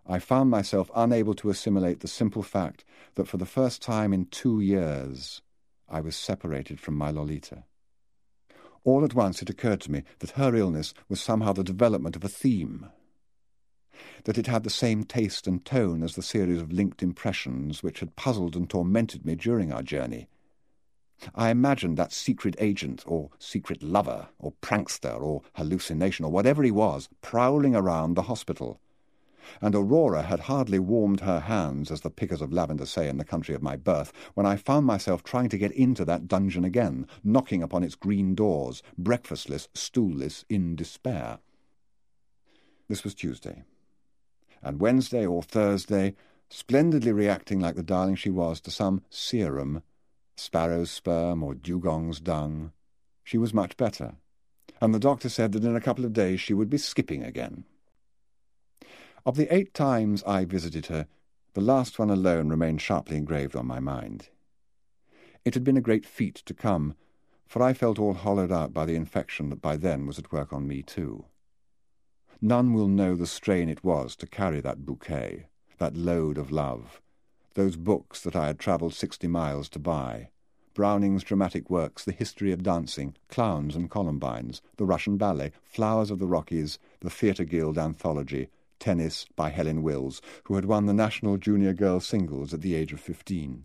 I found myself unable to assimilate the simple fact that for the first time in two years I was separated from my Lolita. All at once it occurred to me that her illness was somehow the development of a theme, that it had the same taste and tone as the series of linked impressions which had puzzled and tormented me during our journey. I imagined that secret agent, or secret lover, or prankster, or hallucination, or whatever he was, prowling around the hospital. And Aurora had hardly warmed her hands, as the pickers of lavender say in the country of my birth, when I found myself trying to get into that dungeon again, knocking upon its green doors, breakfastless, stoolless, in despair. This was Tuesday. And Wednesday or Thursday, splendidly reacting like the darling she was to some serum, sparrow's sperm or dugong's dung, she was much better, and the doctor said that in a couple of days she would be skipping again. Of the eight times I visited her, the last one alone remained sharply engraved on my mind. It had been a great feat to come, for I felt all hollowed out by the infection that by then was at work on me too. None will know the strain it was to carry that bouquet, that load of love, those books that I had travelled sixty miles to buy, Browning's dramatic works, The History of Dancing, Clowns and Columbines, The Russian Ballet, Flowers of the Rockies, the Theatre Guild Anthology, Tennis by Helen Wills, who had won the National Junior Girls Singles at the age of fifteen.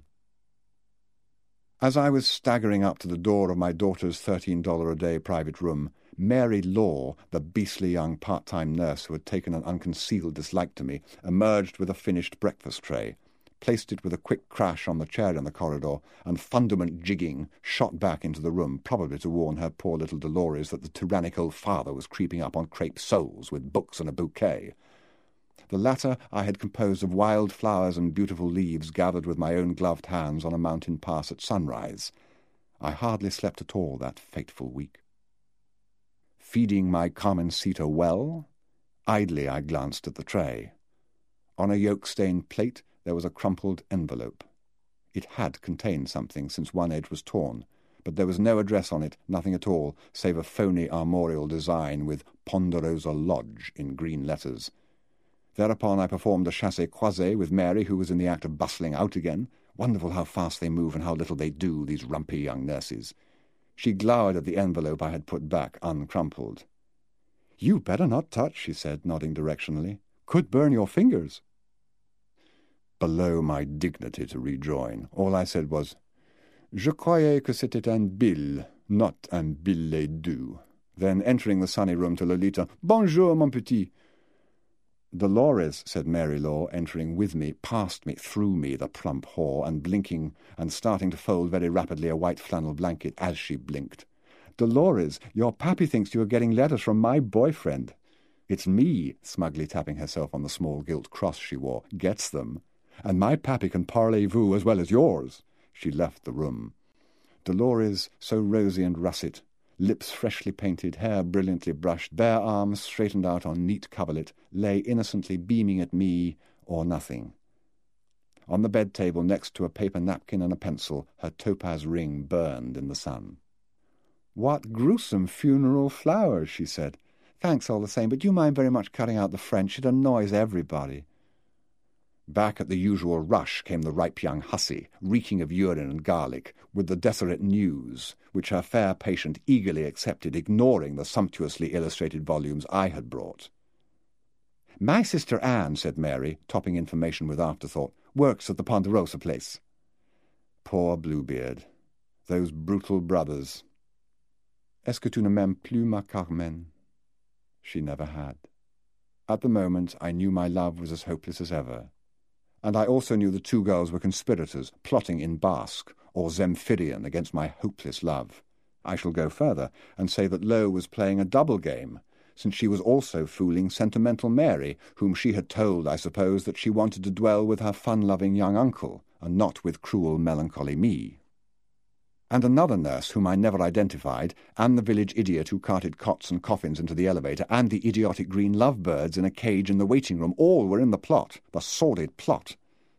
As I was staggering up to the door of my daughter's thirteen dollars a day private room, Mary Law, the beastly young part-time nurse who had taken an unconcealed dislike to me, emerged with a finished breakfast tray, placed it with a quick crash on the chair in the corridor, and, fundament jigging, shot back into the room, probably to warn her poor little Dolores that the tyrannical father was creeping up on crepe soles with books and a bouquet. The latter I had composed of wild flowers and beautiful leaves gathered with my own gloved hands on a mountain pass at sunrise. I hardly slept at all that fateful week. Feeding my Carmencita well, idly I glanced at the tray. On a yolk-stained plate there was a crumpled envelope. It had contained something, since one edge was torn, but there was no address on it, nothing at all, save a phony armorial design with Ponderosa Lodge in green letters. Thereupon I performed a chassé-croisé with Mary, who was in the act of bustling out again. Wonderful how fast they move and how little they do, these rumpy young nurses. She glowered at the envelope I had put back, uncrumpled. "You better not touch," she said, nodding directionally. "Could burn your fingers." Below my dignity to rejoin, all I said was, "Je croyais que c'était un bill, not un billet doux." Then, entering the sunny room to Lolita, "Bonjour, mon petit." "Dolores," said Mary Law, entering with me, past me, through me, the plump whore, and blinking, and starting to fold very rapidly a white flannel blanket as she blinked. "Dolores, your pappy thinks you are getting letters from my boyfriend." "It's me," smugly tapping herself on the small gilt cross she wore, "gets them. And my pappy can parlez-vous as well as yours." She left the room. Dolores, so rosy and russet, lips freshly painted, hair brilliantly brushed, bare arms straightened out on neat coverlet, lay innocently beaming at me or nothing. On the bed-table next to a paper napkin and a pencil, her topaz ring burned in the sun. "What gruesome funeral flowers," she said. "Thanks all the same, but do you mind very much cutting out the French? It annoys everybody." Back at the usual rush came the ripe young hussy, reeking of urine and garlic, with the desolate news, which her fair patient eagerly accepted, ignoring the sumptuously illustrated volumes I had brought. "My sister Anne," said Mary, topping information with afterthought, "works at the Ponderosa place." Poor Bluebeard. Those brutal brothers. "Est-ce que tu ne m'aimes plus, ma Carmen?" She never had. At the moment I knew my love was as hopeless as ever. And I also knew the two girls were conspirators, plotting in Basque or Zemphirian against my hopeless love. I shall go further, and say that Lo was playing a double game, since she was also fooling sentimental Mary, whom she had told, I suppose, that she wanted to dwell with her fun-loving young uncle, and not with cruel, melancholy me. And another nurse whom I never identified, and the village idiot who carted cots and coffins into the elevator, and the idiotic green lovebirds in a cage in the waiting room, all were in the plot, the sordid plot.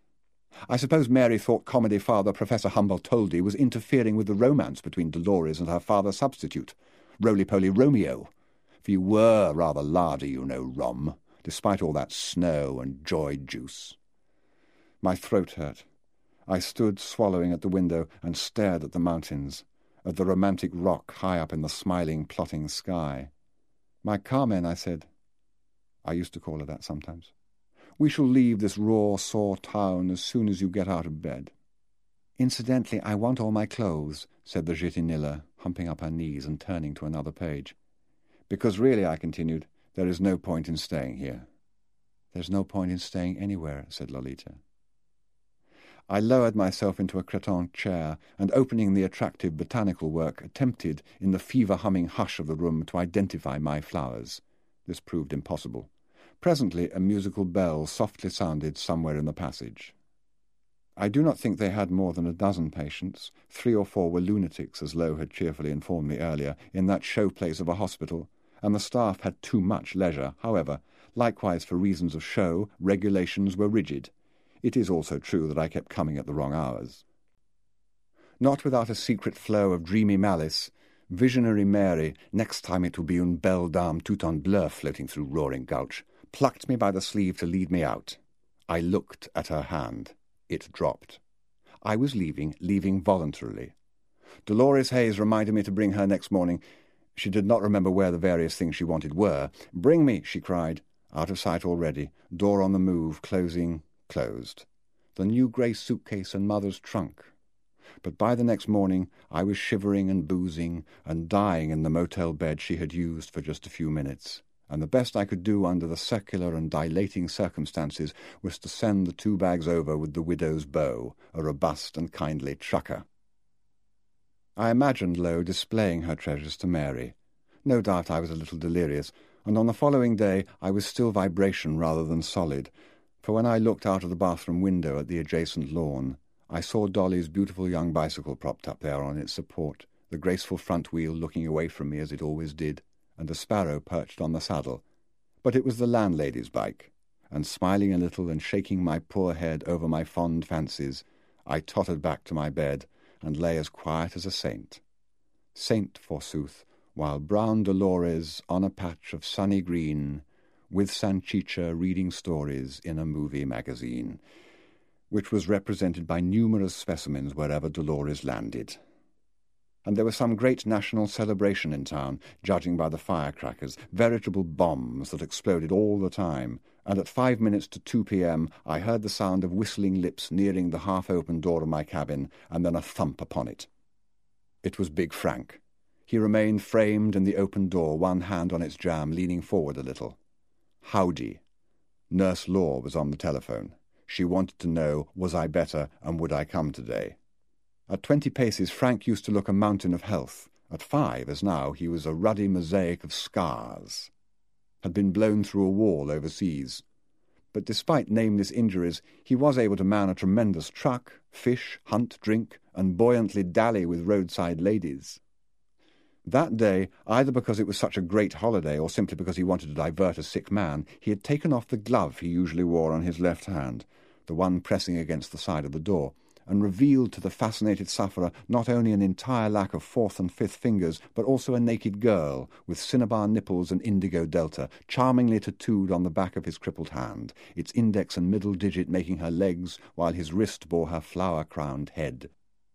I suppose Mary thought comedy father Professor Humboldt-Toldy was interfering with the romance between Dolores and her father substitute, roly-poly Romeo. For you were rather lardy, you know, Rom. despite all that snow and joy juice. My throat hurt. I stood swallowing at the window and stared at the mountains, at the romantic rock high up in the smiling, plotting sky. "My Carmen," I said. I used to call her that sometimes. "We shall leave this raw, sore town as soon as you get out of bed." "Incidentally, I want all my clothes," said the Gitanilla, humping up her knees and turning to another page. "Because really," I continued, "there is no point in staying here." "There's no point in staying anywhere," said Lolita. I lowered myself into a cretonne chair and, opening the attractive botanical work, attempted, in the fever-humming hush of the room, to identify my flowers. This proved impossible. Presently a musical bell softly sounded somewhere in the passage. I do not think they had more than a dozen patients. Three or four were lunatics, as Lowe had cheerfully informed me earlier, in that showplace of a hospital, and the staff had too much leisure. However, likewise for reasons of show, regulations were rigid. It is also true that I kept coming at the wrong hours. Not without a secret flow of dreamy malice, visionary Mary, next time it will be une belle dame tout en bleu floating through Roaring Gulch, plucked me by the sleeve to lead me out. I looked at her hand. It dropped. I was leaving, leaving voluntarily. Dolores Hayes reminded me to bring her next morning. She did not remember where the various things she wanted were. "Bring me," she cried. Out of sight already, door on the move, closing, closed. The new grey suitcase and mother's trunk. But by the next morning I was shivering and boozing and dying in the motel bed she had used for just a few minutes, and the best I could do under the secular and dilating circumstances was to send the two bags over with the widow's beau, a robust and kindly trucker. I imagined Lowe displaying her treasures to Mary. No doubt I was a little delirious, and on the following day I was still vibration rather than solid, for when I looked out of the bathroom window at the adjacent lawn, I saw Dolly's beautiful young bicycle propped up there on its support, the graceful front wheel looking away from me as it always did, and a sparrow perched on the saddle. But it was the landlady's bike, and smiling a little and shaking my poor head over my fond fancies, I tottered back to my bed and lay as quiet as a saint. Saint, forsooth, while brown Dolores, on a patch of sunny green, with Sanchicha reading stories in a movie magazine, which was represented by numerous specimens wherever Dolores landed. And there was some great national celebration in town, judging by the firecrackers, veritable bombs that exploded all the time, and at five minutes to two p.m. I heard the sound of whistling lips nearing the half-open door of my cabin, and then a thump upon it. It was Big Frank. He remained framed in the open door, one hand on its jamb, leaning forward a little. "Howdy." Nurse Law was on the telephone. She wanted to know, was I better and would I come today? At twenty paces, Frank used to look a mountain of health. At five, as now, he was a ruddy mosaic of scars. Had been blown through a wall overseas. But despite nameless injuries, he was able to man a tremendous truck, fish, hunt, drink, and buoyantly dally with roadside ladies. That day, either because it was such a great holiday or simply because he wanted to divert a sick man, he had taken off the glove he usually wore on his left hand, the one pressing against the side of the door, and revealed to the fascinated sufferer not only an entire lack of fourth and fifth fingers, but also a naked girl with cinnabar nipples and indigo delta, charmingly tattooed on the back of his crippled hand, its index and middle digit making her legs, while his wrist bore her flower-crowned head.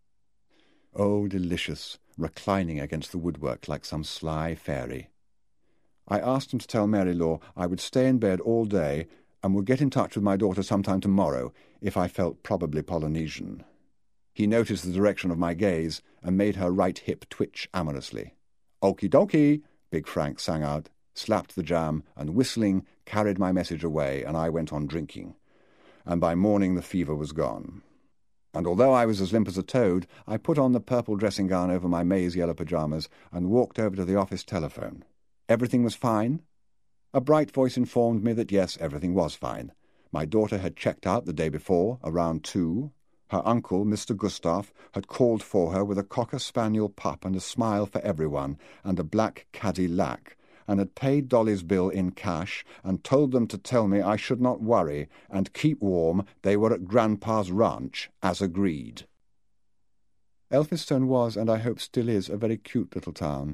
Oh, delicious, reclining against the woodwork like some sly fairy. I asked him to tell Mary Law I would stay in bed all day and would get in touch with my daughter sometime tomorrow, if I felt probably Polynesian. He noticed the direction of my gaze and made her right hip twitch amorously. "Okie dokie," Big Frank sang out, slapped the jam, and whistling, carried my message away, and I went on drinking. And by morning the fever was gone. And although I was as limp as a toad, I put on the purple dressing gown over my maize-yellow pyjamas and walked over to the office telephone. Everything was fine? A bright voice informed me that yes, everything was fine. My daughter had checked out the day before, around two. Her uncle, Mister Gustav, had called for her with a cocker-spaniel pup and a smile for everyone, and a black Cadillac, and had paid Dolly's bill in cash, and told them to tell me I should not worry, and keep warm, they were at Grandpa's ranch, as agreed. Elphinstone was, and I hope still is, a very cute little town.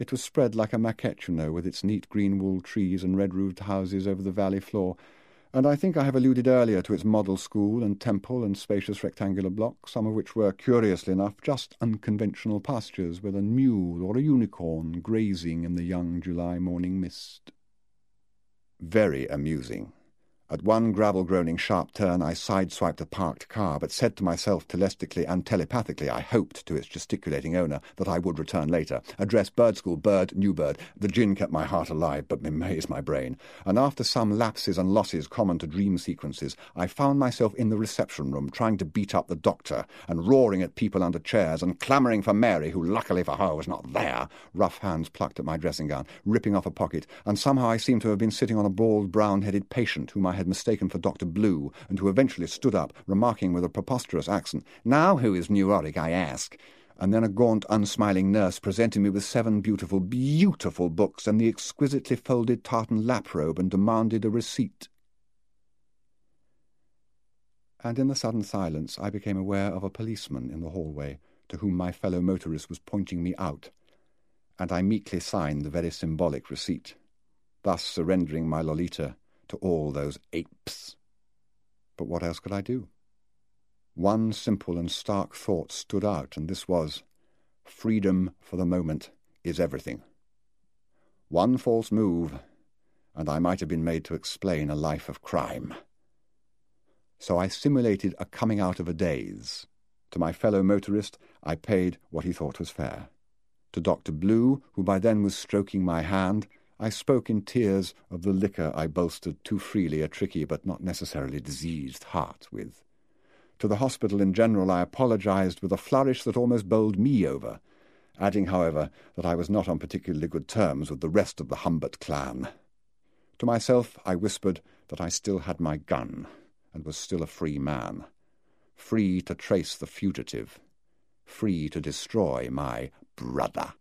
It was spread like a maquette, you know, with its neat green wool trees and red-roofed houses over the valley floor, and I think I have alluded earlier to its model school and temple and spacious rectangular blocks, some of which were, curiously enough, just unconventional pastures with a mule or a unicorn grazing in the young July morning mist. Very amusing. At one gravel-groaning sharp turn I sideswiped a parked car, but said to myself telestically and telepathically, I hoped to its gesticulating owner, that I would return later. Address Bird School, Bird, New Bird. The gin kept my heart alive, but amazed my brain. And after some lapses and losses common to dream sequences, I found myself in the reception room, trying to beat up the doctor, and roaring at people under chairs, and clamouring for Mary, who luckily for her was not there. Rough hands plucked at my dressing gown, ripping off a pocket, and somehow I seemed to have been sitting on a bald, brown-headed patient whom I had mistaken for Doctor Blue, and who eventually stood up, remarking with a preposterous accent, "Now who is neurotic, I ask?" And then a gaunt, unsmiling nurse presented me with seven beautiful, beautiful books and the exquisitely folded tartan lap-robe, and demanded a receipt. And in the sudden silence I became aware of a policeman in the hallway, to whom my fellow motorist was pointing me out, and I meekly signed the very symbolic receipt, thus surrendering my Lolita to all those apes. But what else could I do? One simple and stark thought stood out, and this was, freedom for the moment is everything. One false move, and I might have been made to explain a life of crime. So I simulated a coming out of a daze. To my fellow motorist I paid what he thought was fair. To Doctor Blue, who by then was stroking my hand, I spoke in tears of the liquor I bolstered too freely a tricky but not necessarily diseased heart with. To the hospital in general I apologized with a flourish that almost bowled me over, adding, however, that I was not on particularly good terms with the rest of the Humbert clan. To myself I whispered that I still had my gun, and was still a free man, free to trace the fugitive, free to destroy my brother.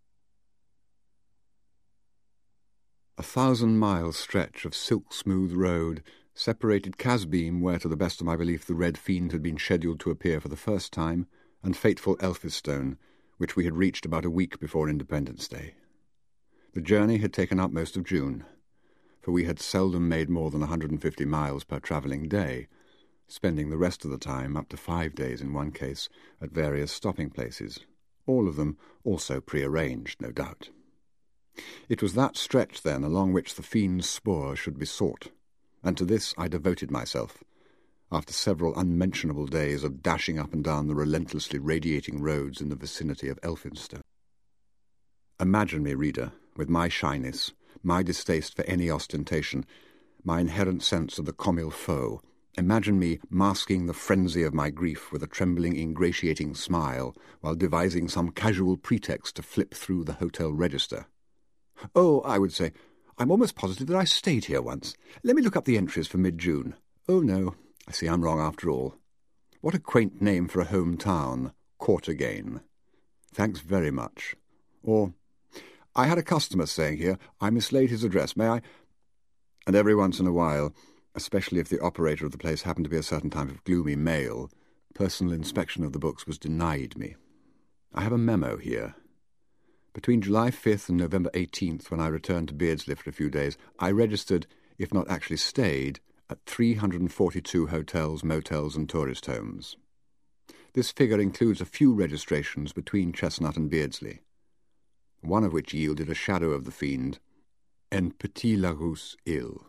A thousand-mile stretch of silk-smooth road separated Casbeam, where to the best of my belief the Red Fiend had been scheduled to appear for the first time, and fateful Elphinstone, which we had reached about a week before Independence Day. The journey had taken up most of June, for we had seldom made more than one hundred fifty miles per travelling day, spending the rest of the time, up to five days in one case, at various stopping places, all of them also prearranged, no doubt. It was that stretch, then, along which the Fiend's spoor should be sought, and to this I devoted myself, after several unmentionable days of dashing up and down the relentlessly radiating roads in the vicinity of Elphinstone. Imagine me, reader, with my shyness, my distaste for any ostentation, my inherent sense of the comme il faut, imagine me masking the frenzy of my grief with a trembling, ingratiating smile, while devising some casual pretext to flip through the hotel register. "Oh," I would say, "I'm almost positive that I stayed here once. Let me look up the entries for mid-June. Oh, no, I see I'm wrong after all. What a quaint name for a home town, Courtagain. Thanks very much." Or, "I had a customer staying here. I mislaid his address. May I—" And every once in a while, especially if the operator of the place happened to be a certain type of gloomy male, personal inspection of the books was denied me. I have a memo here. Between July fifth and November eighteenth, when I returned to Beardsley for a few days, I registered, if not actually stayed, at three hundred forty-two hotels, motels and tourist homes. This figure includes a few registrations between Chestnut and Beardsley, one of which yielded a shadow of the Fiend, en Petit-Larousse Île.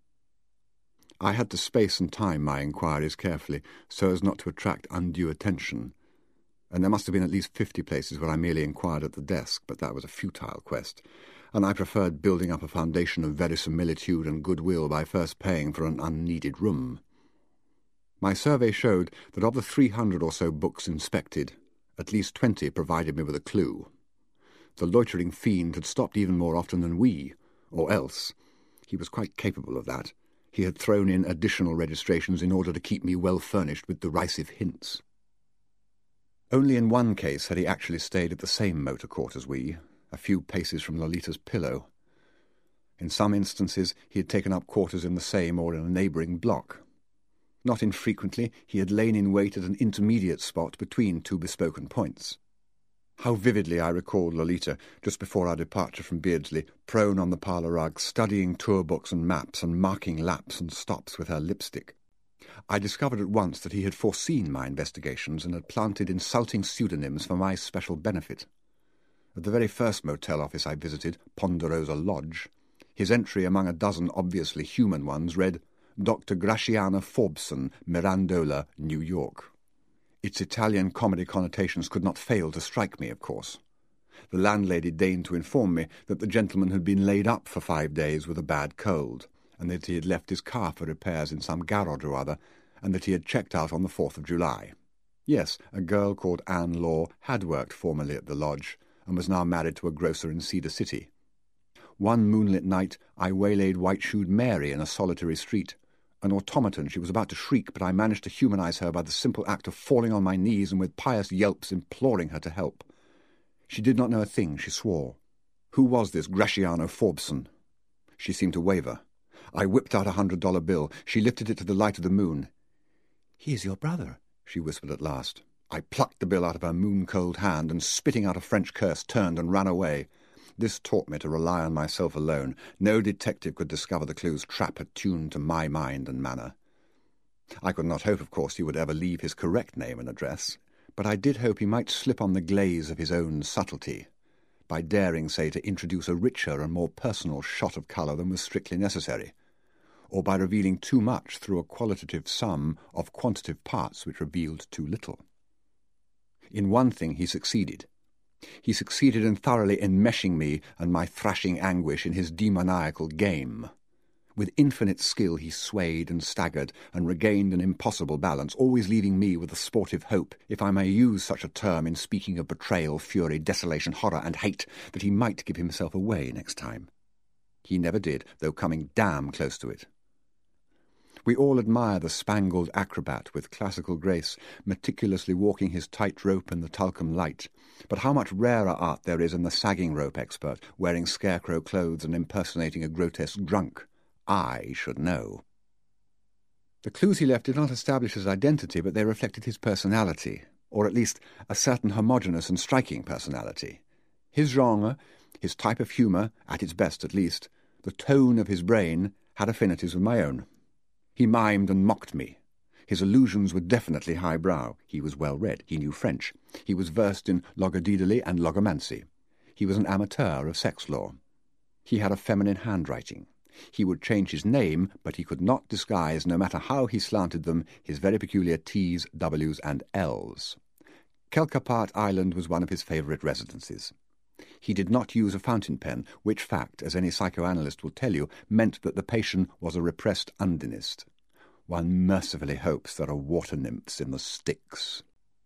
I had to space and time my inquiries carefully, so as not to attract undue attention, and there must have been at least fifty places where I merely inquired at the desk, but that was a futile quest, and I preferred building up a foundation of verisimilitude and goodwill by first paying for an unneeded room. My survey showed that of the three hundred or so books inspected, at least twenty provided me with a clue. The loitering Fiend had stopped even more often than we, or else, he was quite capable of that, he had thrown in additional registrations in order to keep me well furnished with derisive hints. Only in one case had he actually stayed at the same motor court as we, a few paces from Lolita's pillow. In some instances he had taken up quarters in the same or in a neighbouring block. Not infrequently he had lain in wait at an intermediate spot between two bespoken points. How vividly I recalled Lolita, just before our departure from Beardsley, prone on the parlour rug, studying tour books and maps and marking laps and stops with her lipstick. I discovered at once that he had foreseen my investigations and had planted insulting pseudonyms for my special benefit. At the very first motel office I visited, Ponderosa Lodge, his entry among a dozen obviously human ones read, Doctor Graciana Forbson, Mirandola, New York. Its Italian comedy connotations could not fail to strike me, of course. The landlady deigned to inform me that the gentleman had been laid up for five days with a bad cold, and that he had left his car for repairs in some garage or other, and that he had checked out on the fourth of July. Yes, a girl called Anne Law had worked formerly at the lodge, and was now married to a grocer in Cedar City. One moonlit night I waylaid white-shoed Mary in a solitary street. An automaton, she was about to shriek, but I managed to humanize her by the simple act of falling on my knees and with pious yelps imploring her to help. She did not know a thing, she swore. Who was this Graciano Forbson? She seemed to waver. I whipped out a hundred-dollar bill. She lifted it to the light of the moon. "He is your brother," she whispered at last. I plucked the bill out of her moon-cold hand and, spitting out a French curse, turned and ran away. This taught me to rely on myself alone. No detective could discover the clues Trapp had tuned to my mind and manner. I could not hope, of course, he would ever leave his correct name and address, but I did hope he might slip on the glaze of his own subtlety, by daring, say, to introduce a richer and more personal shot of colour than was strictly necessary, or by revealing too much through a qualitative sum of quantitative parts which revealed too little. In one thing he succeeded. He succeeded in thoroughly enmeshing me and my thrashing anguish in his demoniacal game. With infinite skill he swayed and staggered and regained an impossible balance, always leaving me with a sportive hope, if I may use such a term in speaking of betrayal, fury, desolation, horror, and hate, that he might give himself away next time. He never did, though coming damn close to it. We all admire the spangled acrobat with classical grace, meticulously walking his tight-rope in the talcum light, but how much rarer art there is in the sagging rope expert, wearing scarecrow clothes and impersonating a grotesque drunk. I should know. The clues he left did not establish his identity, but they reflected his personality, or at least a certain homogeneous and striking personality. His genre, his type of humour, at its best at least, the tone of his brain, had affinities with my own. He mimed and mocked me. His allusions were definitely highbrow. He was well-read. He knew French. He was versed in logodiddly and logomancy. He was an amateur of sex law. He had a feminine handwriting. He would change his name, but he could not disguise, no matter how he slanted them, his very peculiar T's, W's, and L's. Kelkapart Island was one of his favourite residences. He did not use a fountain pen, which fact, as any psychoanalyst will tell you, meant that the patient was a repressed undinist. One mercifully hopes there are water nymphs in the Styx.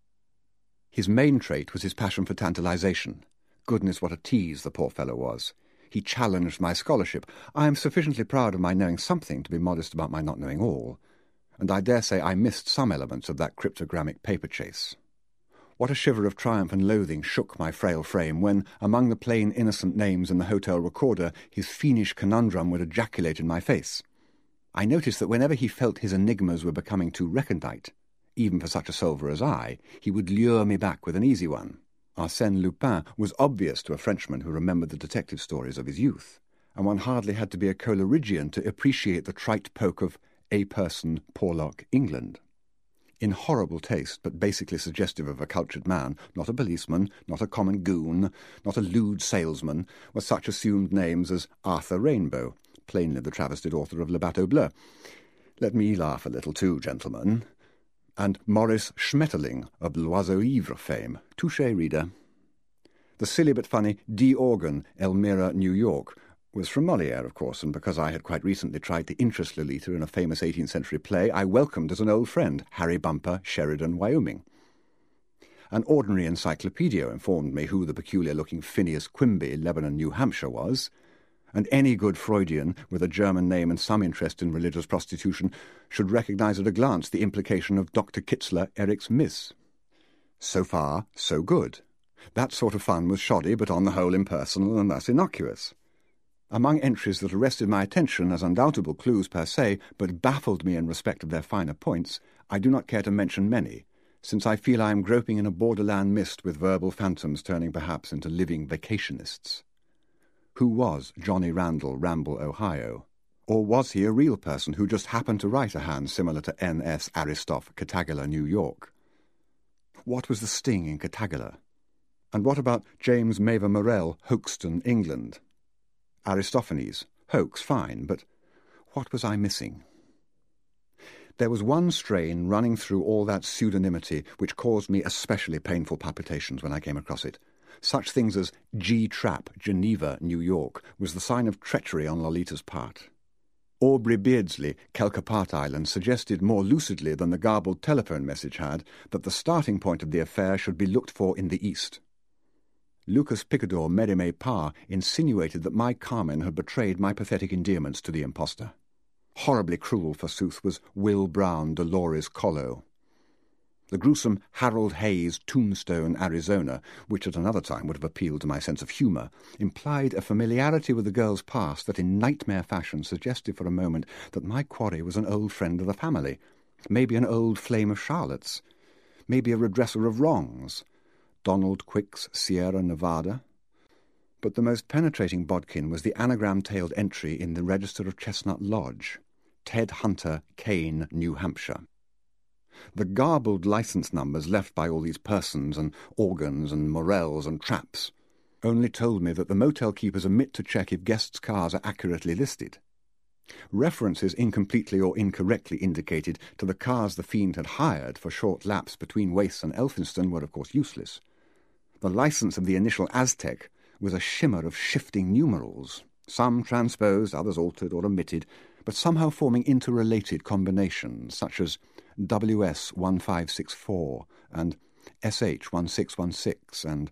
His main trait was his passion for tantalization. Goodness, what a tease the poor fellow was. He challenged my scholarship. I am sufficiently proud of my knowing something to be modest about my not knowing all, and I dare say I missed some elements of that cryptogrammic paper chase. What a shiver of triumph and loathing shook my frail frame when, among the plain innocent names in the hotel recorder, his fiendish conundrum would ejaculate in my face. I noticed that whenever he felt his enigmas were becoming too recondite, even for such a solver as I, he would lure me back with an easy one. Arsène Lupin was obvious to a Frenchman who remembered the detective stories of his youth, and one hardly had to be a Coleridgean to appreciate the trite poke of A Person, Porlock, England. In horrible taste, but basically suggestive of a cultured man, not a policeman, not a common goon, not a lewd salesman, were such assumed names as Arthur Rainbow, plainly the travestied author of Le Bateau Bleu. Let me laugh a little too, gentlemen. And Maurice Schmetterling of L'Oiseau Ivre fame. Touché, reader. The silly but funny D. Organ, Elmira, New York, was from Molière, of course, and because I had quite recently tried to interest Lolita in a famous eighteenth century play, I welcomed as an old friend Harry Bumper, Sheridan, Wyoming. An ordinary encyclopedia informed me who the peculiar-looking Phineas Quimby, Lebanon, New Hampshire, was, and any good Freudian with a German name and some interest in religious prostitution should recognize at a glance the implication of Doctor Kitzler, Eric's miss. So far, so good. That sort of fun was shoddy, but on the whole impersonal and thus innocuous. Among entries that arrested my attention as undoubtable clues per se, but baffled me in respect of their finer points, I do not care to mention many, since I feel I am groping in a borderland mist with verbal phantoms turning perhaps into living vacationists. Who was Johnny Randall, Ramble, Ohio? Or was he a real person who just happened to write a hand similar to N S Aristoph, Catagala, New York? What was the sting in Catagala? And what about James Mavor Morell, Hoxton, England? Aristophanes, hoax, fine, but what was I missing? There was one strain running through all that pseudonymity which caused me especially painful palpitations when I came across it. Such things as G-Trap, Geneva, New York, was the sign of treachery on Lolita's part. Aubrey Beardsley, Calcapart Island, suggested more lucidly than the garbled telephone message had that the starting point of the affair should be looked for in the east. Lucas Picador Mérimée Parr insinuated that my Carmen had betrayed my pathetic endearments to the impostor. Horribly cruel, forsooth, was Will Brown Dolores Collo. The gruesome Harold Hayes Tombstone, Arizona, which at another time would have appealed to my sense of humour, implied a familiarity with the girl's past that in nightmare fashion suggested for a moment that my quarry was an old friend of the family, maybe an old flame of Charlotte's, maybe a redresser of wrongs, Donald Quick's Sierra Nevada. But the most penetrating bodkin was the anagram-tailed entry in the Register of Chestnut Lodge, Ted Hunter, Kane, New Hampshire. The garbled license numbers left by all these persons and organs and morels and traps only told me that the motel keepers omit to check if guests' cars are accurately listed. References incompletely or incorrectly indicated to the cars the fiend had hired for short laps between Wace and Elphinstone were of course useless. The license of the initial Aztec was a shimmer of shifting numerals, some transposed, others altered or omitted, but somehow forming interrelated combinations, such as W S one five six four and S H one six one six and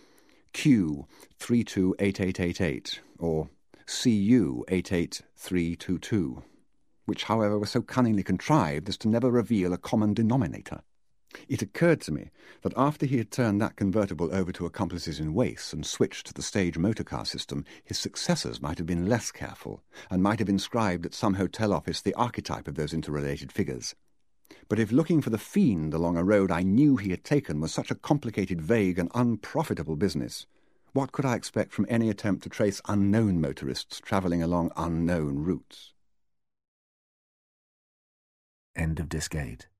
Q three two eight eight eight eight or C U eight eight three two two, which, however, were so cunningly contrived as to never reveal a common denominator. It occurred to me that after he had turned that convertible over to accomplices in Wace and switched to the stage motorcar system, his successors might have been less careful and might have inscribed at some hotel office the archetype of those interrelated figures. But if looking for the fiend along a road I knew he had taken was such a complicated, vague and unprofitable business, what could I expect from any attempt to trace unknown motorists travelling along unknown routes? End of Disc eight.